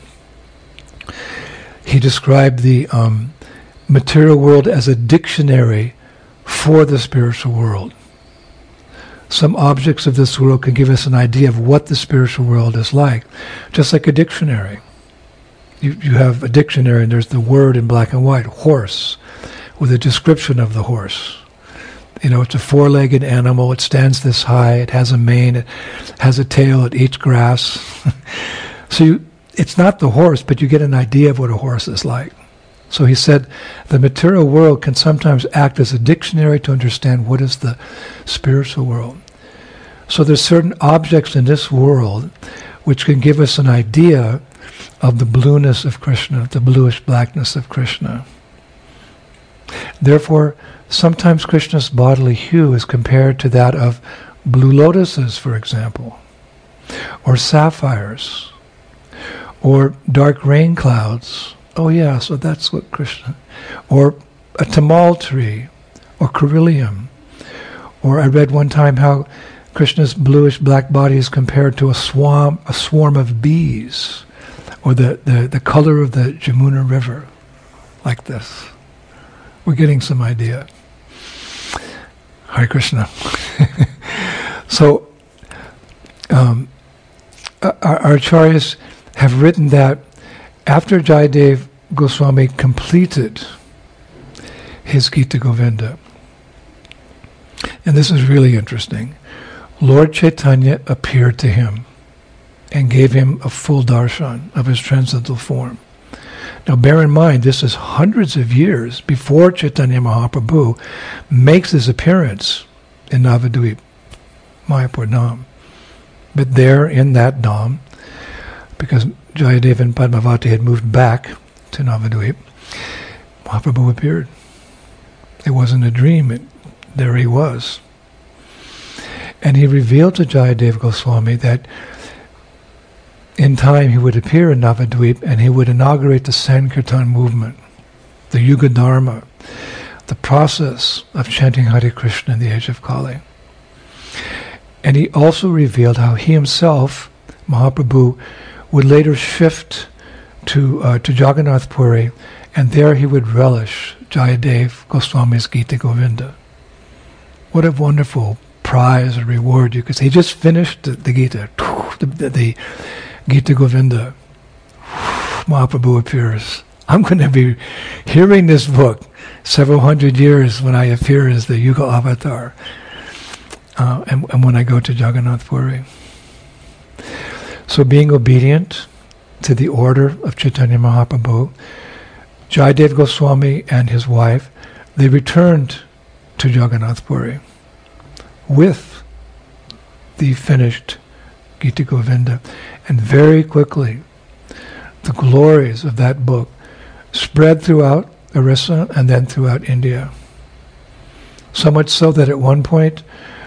Speaker 1: he described the material world as a dictionary for the spiritual world. Some objects of this world can give us an idea of what the spiritual world is like, just like a dictionary. You have a dictionary and there's the word in black and white, horse, with a description of the horse. You know, it's a 4-legged animal, it stands this high, it has a mane, it has a tail, it eats grass. So it's not the horse, but you get an idea of what a horse is like. So he said, the material world can sometimes act as a dictionary to understand what is the spiritual world. So there's certain objects in this world which can give us an idea of the blueness of Krishna, the bluish blackness of Krishna. Therefore, sometimes Krishna's bodily hue is compared to that of blue lotuses, for example, or sapphires, or dark rain clouds. Oh yeah, so that's what Krishna... Or a tamal tree, or coryllium. Or I read one time how Krishna's bluish black body is compared to a swarm of bees, or the color of the Jamuna River, like this. We're getting some idea. Hare Krishna. So, our acharyas have written that after Jayadev Goswami completed his Gita Govinda, and this is really interesting, Lord Chaitanya appeared to him and gave him a full darshan of his transcendental form. Now bear in mind, this is hundreds of years before Chaitanya Mahaprabhu makes his appearance in Navadvip, Mayapur Dham. But there in that Dham, because Jayadev and Padmavati had moved back to Navadvip, Mahaprabhu appeared. It wasn't a dream, there he was. And he revealed to Jayadev Goswami that in time he would appear in Navadvip and he would inaugurate the Sankirtan movement, the Yuga Dharma, the process of chanting Hare Krishna in the age of Kali. And he also revealed how he himself, Mahaprabhu, would later shift to Jagannath Puri, and there he would relish Jayadev Goswami's Gita Govinda. What a wonderful prize or reward you could say. He just finished the Gita, the Gita Govinda. Mahaprabhu appears. I'm going to be hearing this book several hundred years when I appear as the Yuga avatar, and when I go to Jagannath Puri. So being obedient to the order of Chaitanya Mahaprabhu, Jayadev Goswami and his wife, they returned to Jagannath Puri with the finished Gita Govinda. And very quickly, the glories of that book spread throughout Orissa and then throughout India. So much so that at one point,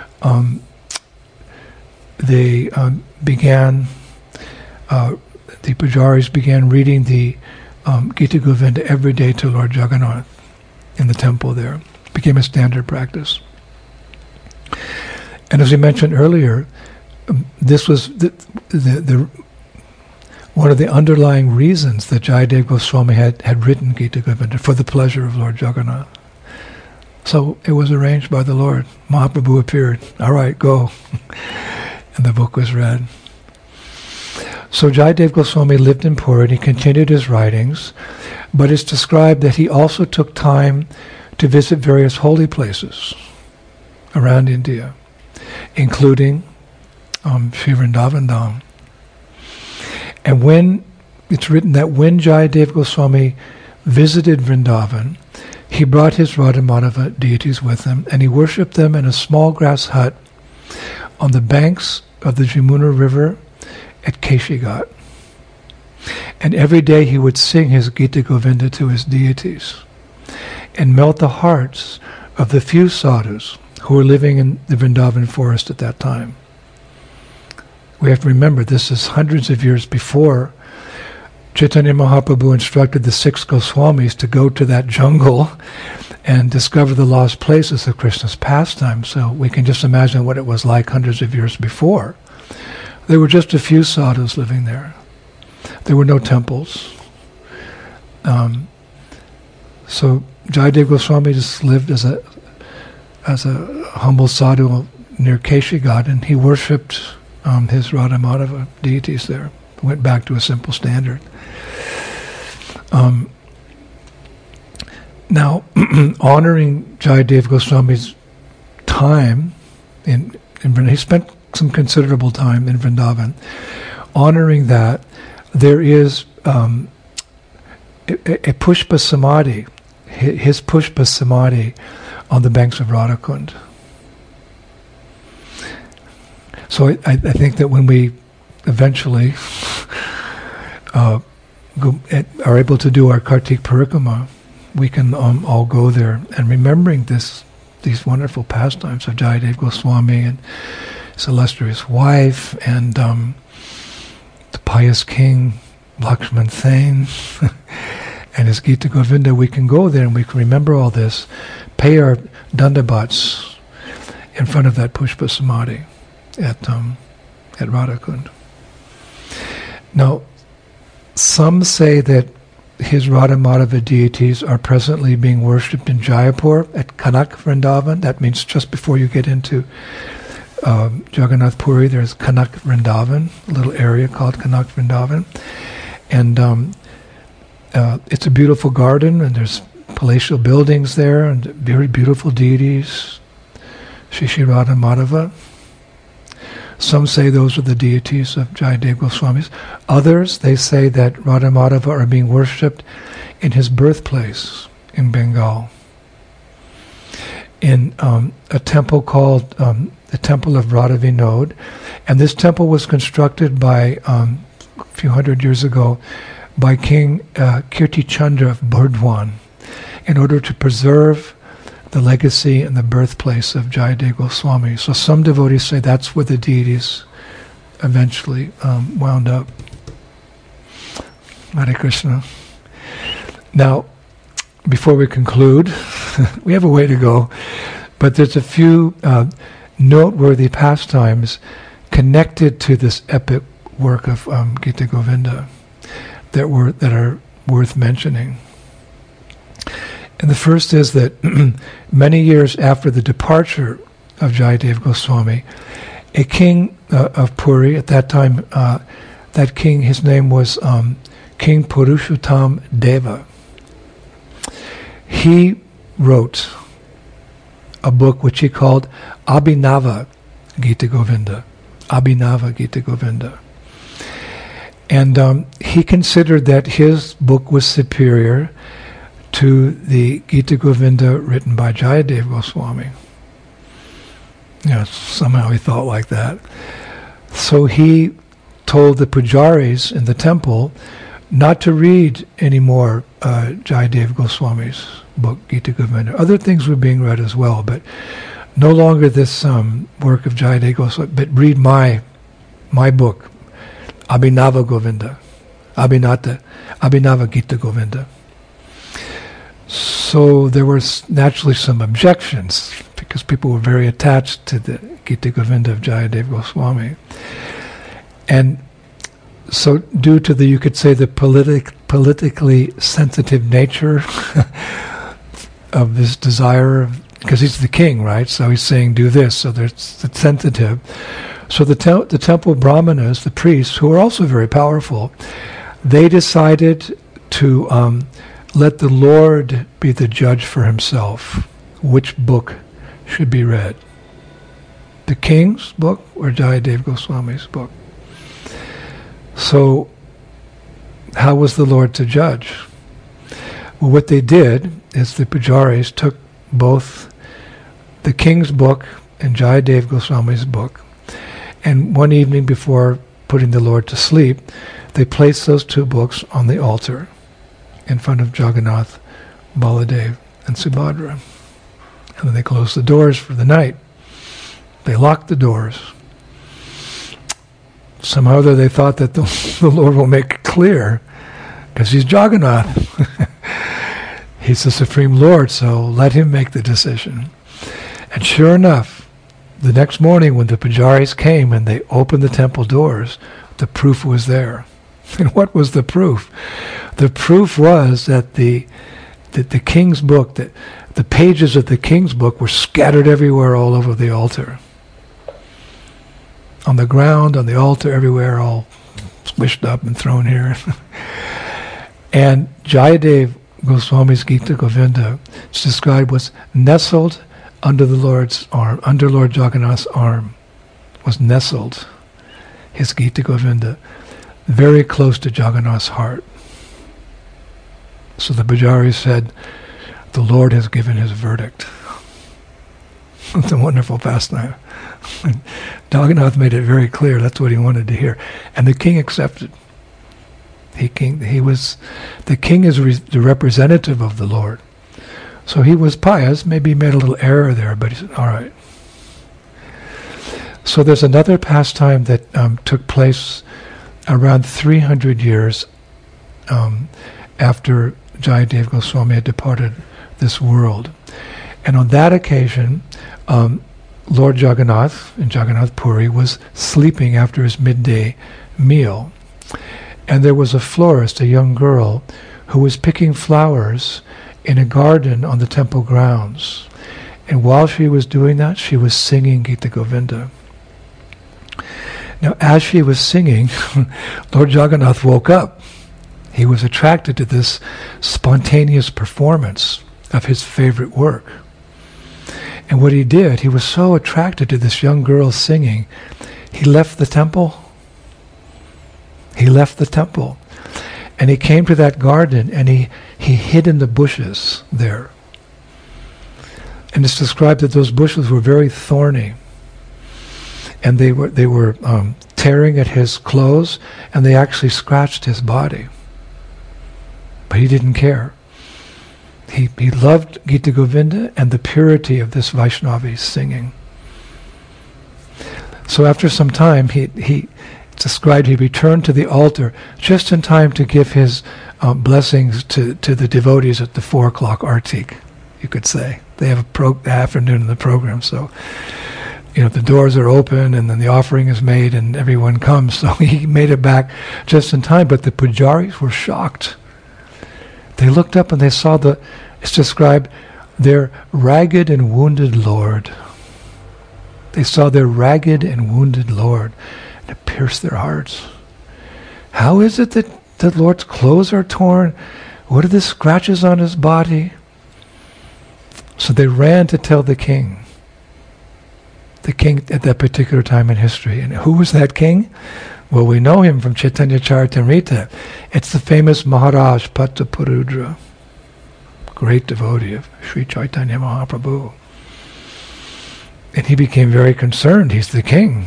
Speaker 1: they began, the pujaris began reading the Gita Govinda every day to Lord Jagannath in the temple there. It became a standard practice. And as we mentioned earlier, this was the one of the underlying reasons that Jayadev Goswami had written Gita Govinda, for the pleasure of Lord Jagannath. So it was arranged by the Lord. Mahaprabhu appeared. All right, go. And the book was read. So Jayadev Goswami lived in Puri and he continued his writings, but it's described that he also took time to visit various holy places around India, including Sri Vrindavan Dham. And when it's written that when Jayadev Goswami visited Vrindavan, he brought his Radha Madhava deities with him, and he worshipped them in a small grass hut on the banks of the Jamuna River at Keshigat. And every day he would sing his Gita Govinda to his deities and melt the hearts of the few sadhus who were living in the Vrindavan forest at that time. We have to remember, this is hundreds of years before Chaitanya Mahaprabhu instructed the 6 Goswamis to go to that jungle and discover the lost places of Krishna's pastime. So we can just imagine what it was like hundreds of years before. There were just a few sadhus living there. There were no temples. So Jayadev Goswami just lived as a humble sadhu near Keshigat, and he worshipped his Radha Madhava deities there. Went back to a simple standard. Now, honoring Jayadev Goswami's time in Vrindavan, he spent some considerable time in Vrindavan. Honoring that, there is a Pushpa Samadhi, his Pushpa Samadhi on the banks of Radhakund. So I think that when we eventually are able to do our Kartik Parikrama, we can all go there and remembering these wonderful pastimes of Jayadev Goswami and his illustrious wife and the pious king Lakshman Sen and his Gita Govinda. We can go there and we can remember all this, pay our dandabats in front of that Pushpa Samadhi at Radhakund. Now, some say that his Radha Madhava deities are presently being worshipped in Jaipur at Kanak Vrindavan. That means just before you get into Jagannath Puri, there's Kanak Vrindavan, a little area called Kanak Vrindavan. And it's a beautiful garden, and there's palatial buildings there, and very beautiful deities, Shri Radha Madhava. Some say those are the deities of Jayadev Goswami. Others, they say that Radha Madhava are being worshipped in his birthplace in Bengal, in a temple called the Temple of Radha Vinod. And this temple was constructed by, a few hundred years ago, by King Kirti Chandra of Burdwan in order to preserve the legacy and the birthplace of Jayadev Goswami. So some devotees say that's where the deities eventually wound up. Hare Krishna. Now, before we conclude, we have a way to go, but there's a few noteworthy pastimes connected to this epic work of Gita Govinda that are worth mentioning. And the first is that many years after the departure of Jayadev Goswami, a king of Puri at that time, that king, his name was King Purushottam Deva. He wrote a book which he called Abhinava Gita Govinda. Abhinava Gita Govinda. And he considered that his book was superior to the Gita Govinda written by Jayadev Goswami. Somehow he thought like that. So he told the pujaris in the temple not to read any more Jayadev Goswami's book, Gita Govinda. Other things were being read as well, but no longer this work of Jayadev Goswami, but read my book, Abhinava Govinda, Abhinava Gita Govinda. So there were naturally some objections because people were very attached to the Gita Govinda of Jayadev Goswami. And so due to the, you could say, the politically sensitive nature of this desire, because he's the king, right? So he's saying, do this, so it's sensitive. So the temple brahmanas, the priests, who are also very powerful, they decided to let the Lord be the judge for himself, which book should be read. The king's book or Jayadev Goswami's book? So, how was the Lord to judge? Well, what they did is the pujaris took both the king's book and Jayadev Goswami's book, and one evening before putting the Lord to sleep, they placed those two books on the altar in front of Jagannath, Baladev, and Subhadra. And then they closed the doors for the night. They locked the doors. Somehow they thought that the Lord will make it clear, because he's Jagannath. He's the Supreme Lord, so let him make the decision. And sure enough, the next morning when the pujaris came and they opened the temple doors, the proof was there. And what was the proof? The proof was that the king's book, the pages of the king's book were scattered everywhere all over the altar. On the ground, on the altar, everywhere, all squished up and thrown here. And Jayadev Goswami's Gita Govinda, it's described, was nestled under the Lord's arm, under Lord Jagannath's arm, was nestled, his Gita Govinda, very close to Jagannath's heart. So the pujaris said, the Lord has given his verdict. It's a wonderful pastime. Jagannath made it very clear that's what he wanted to hear. And the king accepted. The king is the representative of the Lord. So he was pious, maybe he made a little error there, but he said, all right. So there's another pastime that took place around 300 years after Jayadev Goswami had departed this world. And on that occasion, Lord Jagannath in Jagannath Puri was sleeping after his midday meal. And there was a florist, a young girl, who was picking flowers in a garden on the temple grounds. And while she was doing that, she was singing Gita Govinda. Now, as she was singing, Lord Jagannath woke up. He was attracted to this spontaneous performance of his favorite work. And what he did, he was so attracted to this young girl singing, he left the temple. He left the temple. And he came to that garden and he hid in the bushes there. And it's described that those bushes were very thorny. And they were tearing at his clothes, and they actually scratched his body. But he didn't care. He loved Gita Govinda and the purity of this Vaishnavi singing. So after some time, it's described he returned to the altar just in time to give his blessings to the devotees at the 4 o'clock artik, you could say. They have a afternoon in the program, so the doors are open and then the offering is made and everyone comes. So he made it back just in time. But the pujaris were shocked. They looked up and they saw it's described, their ragged and wounded Lord. They saw their ragged and wounded Lord, and it pierced their hearts. How is it that the Lord's clothes are torn? What are the scratches on his body? So they ran to tell the king. The king at that particular time in history. And who was that king? Well, we know him from Chaitanya Charitamrita. It's the famous Maharaj Bhattaparudra, great devotee of Sri Chaitanya Mahaprabhu. And he became very concerned. He's the king.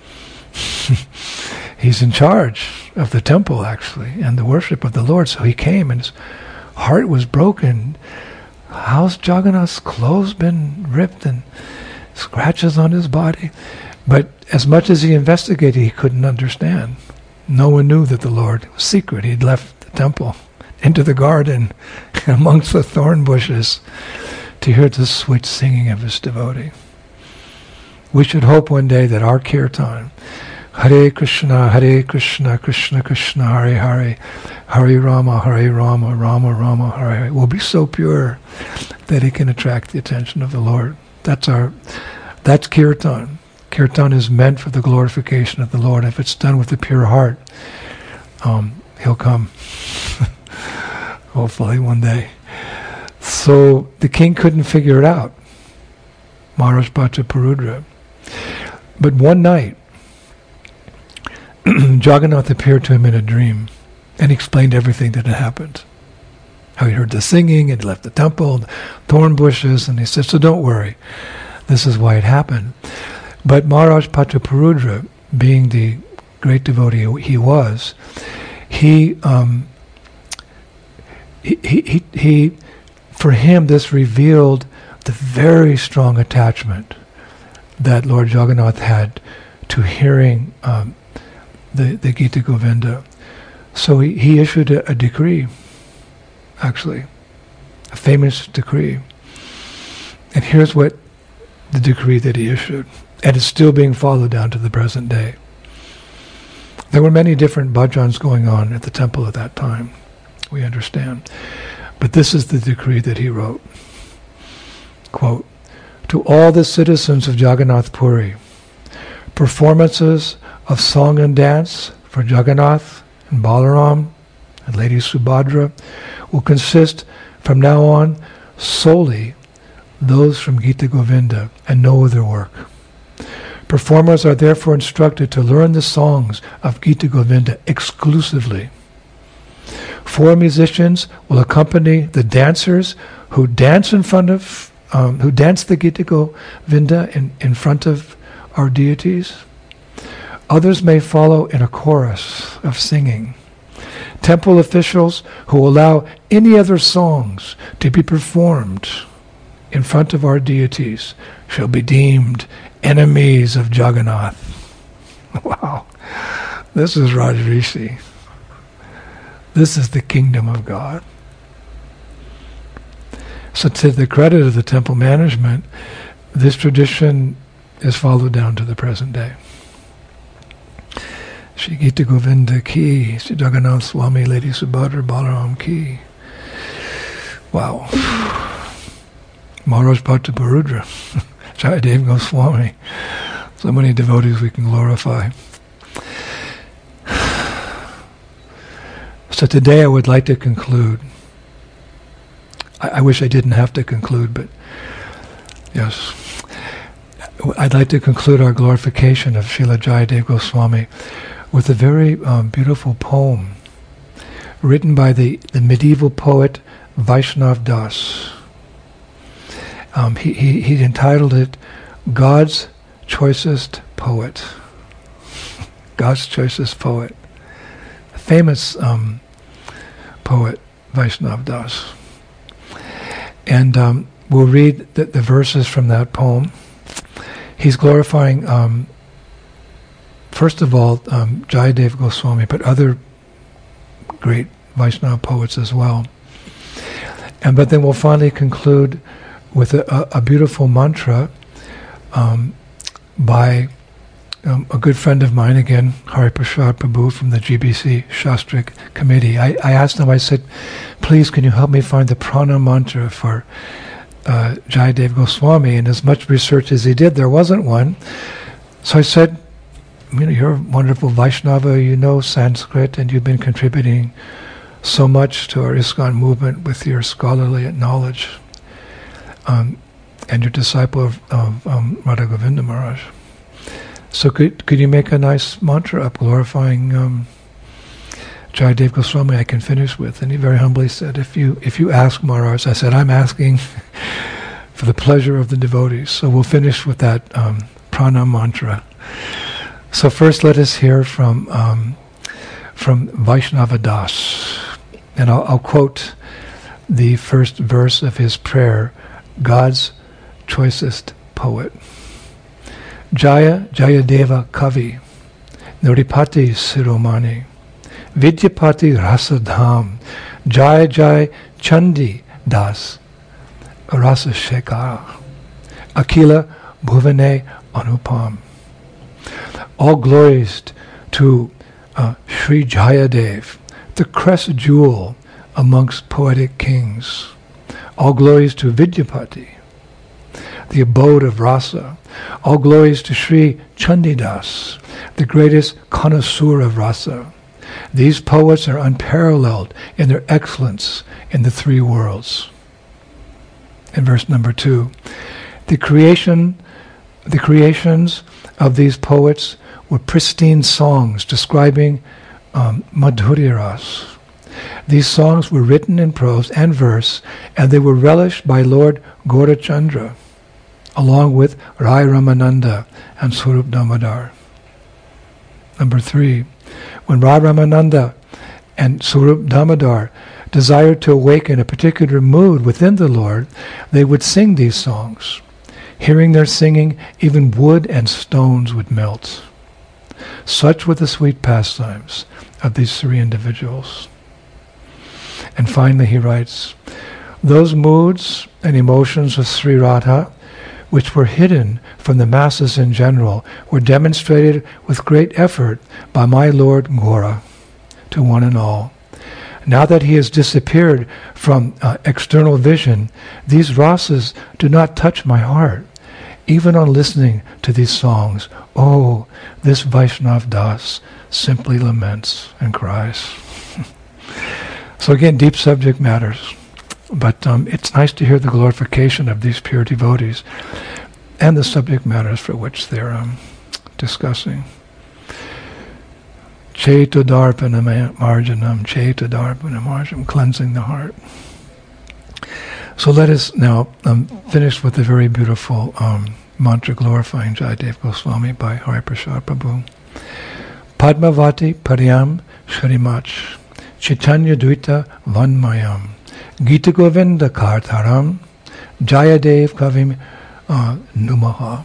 Speaker 1: He's in charge of the temple, actually, and the worship of the Lord. So he came, and his heart was broken. How's Jagannath's clothes been ripped and scratches on his body? But as much as he investigated, he couldn't understand. No one knew that the Lord was secret. He'd left the temple into the garden amongst the thorn bushes to hear the sweet singing of his devotee. We should hope one day that our kirtan, Hare Krishna, Krishna Krishna, Hare Hare, Hare Rama, Rama Rama, Hare Hare, will be so pure that it can attract the attention of the Lord. That's kirtan. Kirtan is meant for the glorification of the Lord. If it's done with a pure heart, he'll come. Hopefully one day. So the king couldn't figure it out, Maharaj Bhattaparudra. But one night, Jagannath appeared to him in a dream and explained everything that had happened. How he heard the singing and left the temple, the thorn bushes, and he said, so don't worry, this is why it happened. But Maharaj Bhattaparudra, being the great devotee he was, he for him this revealed the very strong attachment that Lord Jagannath had to hearing the Gita Govinda. So he issued a decree, actually, a famous decree. And here's what the decree that he issued, and it's still being followed down to the present day. There were many different bhajans going on at the temple at that time, we understand. But this is the decree that he wrote. Quote, to all the citizens of Jagannath Puri, performances of song and dance for Jagannath and Balaram and Lady Subhadra will consist from now on solely those from Gita Govinda and no other work. Performers are therefore instructed to learn the songs of Gita Govinda exclusively. 4 musicians will accompany the dancers who dance who dance the Gita Govinda in front of our deities. Others may follow in a chorus of singing. Temple officials who allow any other songs to be performed in front of our deities shall be deemed enemies of Jagannath. Wow. This is Rajrishi. This is the kingdom of God. So to the credit of the temple management, this tradition is followed down to the present day. Shri Gita Govinda ki, Shri Jagannath Swami, Lady Subhadra, Balaram ki. Wow. Maharaj Bhattaparudra, Jayadev Goswami. So many devotees we can glorify. So today I would like to conclude. I wish I didn't have to conclude, but yes. I'd like to conclude our glorification of Srila Jayadev Goswami with a very beautiful poem written by the medieval poet Vaishnav Das. He entitled it God's Choicest Poet. God's Choicest Poet. A famous poet, Vaishnav Das. And we'll read the verses from that poem. He's glorifying, first of all, Jayadev Goswami, but other great Vaishnava poets as well. But then we'll finally conclude with a beautiful mantra by a good friend of mine, again, Hari Prasad Prabhu from the GBC Shastric Committee. I asked him, I said, please, can you help me find the prana mantra for Jayadev Goswami? And as much research as he did, there wasn't one. So I said, you're a wonderful Vaishnava, you know Sanskrit, and you've been contributing so much to our ISKCON movement with your scholarly knowledge, and your disciple of Radha Govinda Maharaj. So could you make a nice mantra up glorifying Jayadev Goswami I can finish with? And he very humbly said, if you ask Maharaj, I said, I'm asking for the pleasure of the devotees. So we'll finish with that prana mantra. So first let us hear from Vaishnava Das. And I'll quote the first verse of his prayer, God's choicest poet. Jaya Jayadeva Kavi, Nripati Siromani, Vidyapati Rasadham, Jaya Jai Chandi Das, Rasa Shekhara, Akila Bhuvane Anupam. All glories to Sri Jayadev, the crest jewel amongst poetic kings. All glories to Vidyapati, the abode of rasa. All glories to Sri Chandidas, the greatest connoisseur of rasa. These poets are unparalleled in their excellence in the three worlds. In verse number 2, the creations of these poets were pristine songs describing Madhurya Ras. These songs were written in prose and verse, and they were relished by Lord Gaurachandra, along with Rai Ramananda and Swarup Damodar. Number 3, when Rai Ramananda and Swarup Damodar desired to awaken a particular mood within the Lord, they would sing these songs. Hearing their singing, even wood and stones would melt. Such were the sweet pastimes of these three individuals. And finally he writes, those moods and emotions of Sri Radha, which were hidden from the masses in general, were demonstrated with great effort by my Lord Gora to one and all. Now that he has disappeared from external vision, these rasas do not touch my heart. Even on listening to these songs, oh, this Vaishnav Das simply laments and cries. So again, deep subject matters. But it's nice to hear the glorification of these pure devotees and the subject matters for which they're discussing. Chaitodarpana marjanam, chaitodarpana marjanam, cleansing the heart. So let us now finish with a very beautiful mantra glorifying Jayadev Goswami by Hari Prasad Prabhu. Padmavati Pariyam Shrimach Chaitanya Dvaita Vanmayam Gita Govinda Kartaram Jayadev Kavim Numaha.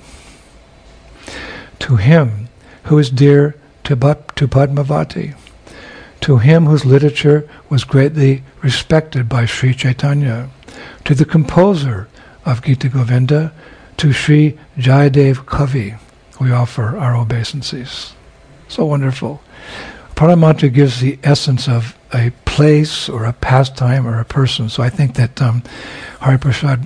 Speaker 1: To him who is dear to Padmavati, to him whose literature was greatly respected by Sri Chaitanya, to the composer of Gita Govinda, to Sri Jayadev Kavi, we offer our obeisances. So wonderful. Paramantra gives the essence of a place or a pastime or a person. So I think that Hari Prasad,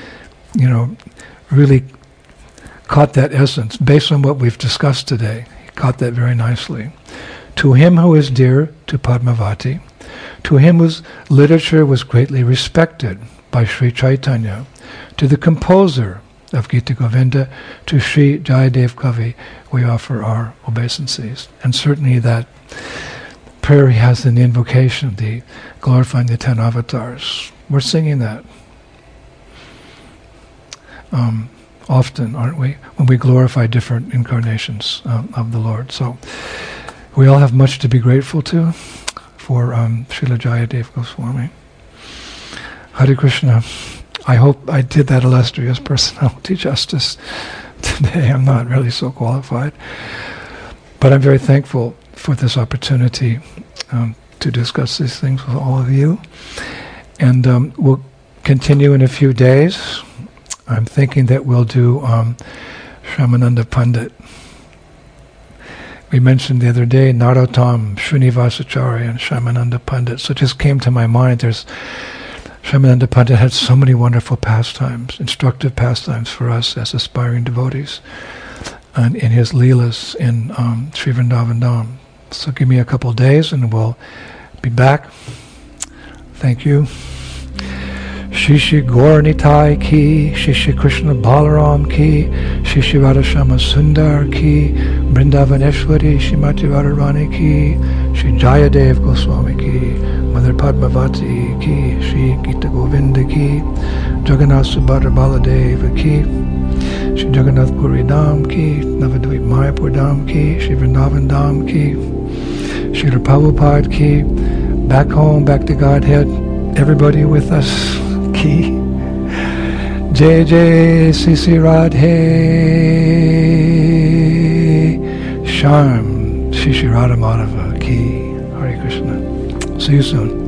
Speaker 1: really caught that essence based on what we've discussed today. He caught that very nicely. To him who is dear to Padmavati, to him whose literature was greatly respected by Sri Chaitanya, to the composer of Gita Govinda, to Sri Jayadev Kavi, we offer our obeisances. And certainly that prayer he has in the invocation, the glorifying the 10 avatars. We're singing that often, aren't we? When we glorify different incarnations of the Lord. So we all have much to be grateful to for Srila Jayadev Goswami. Hare Krishna. I hope I did that illustrious personality justice today. I'm not really so qualified. But I'm very thankful for this opportunity to discuss these things with all of you. And we'll continue in a few days. I'm thinking that we'll do Shyamananda Pandit. We mentioned the other day Narottam, Srinivasacharya, and Shyamananda Pandit. So it just came to my mind. Shyamananda Pandit had so many wonderful pastimes, instructive pastimes for us as aspiring devotees, and in his leelas in Sri Vrindavan Dham. So give me a couple days and we'll be back. Thank you. Shri Shri Gaur Nitai ki, Shri Shri Krishna Balaram ki, Shri Shri Radhashama Sundar ki, Vrindavaneshwari Shrimati Radharani ki, Shri Jayadev Goswami ki, Mother Padmavati ki, Shri Gita Govinda ki, Jagannath Subhadra Baladeva ki, Shri Jagannath Puri Dham ki, Navadvip Mayapur Dham ki, Shri Vrindavan Dham ki, Shri Prabhupada ki, back home, back to Godhead, everybody with us ki, Jai Jai Sisi Radhe Sharm, Shri Shri Radha Madhava ki, Hare Krishna. See you soon.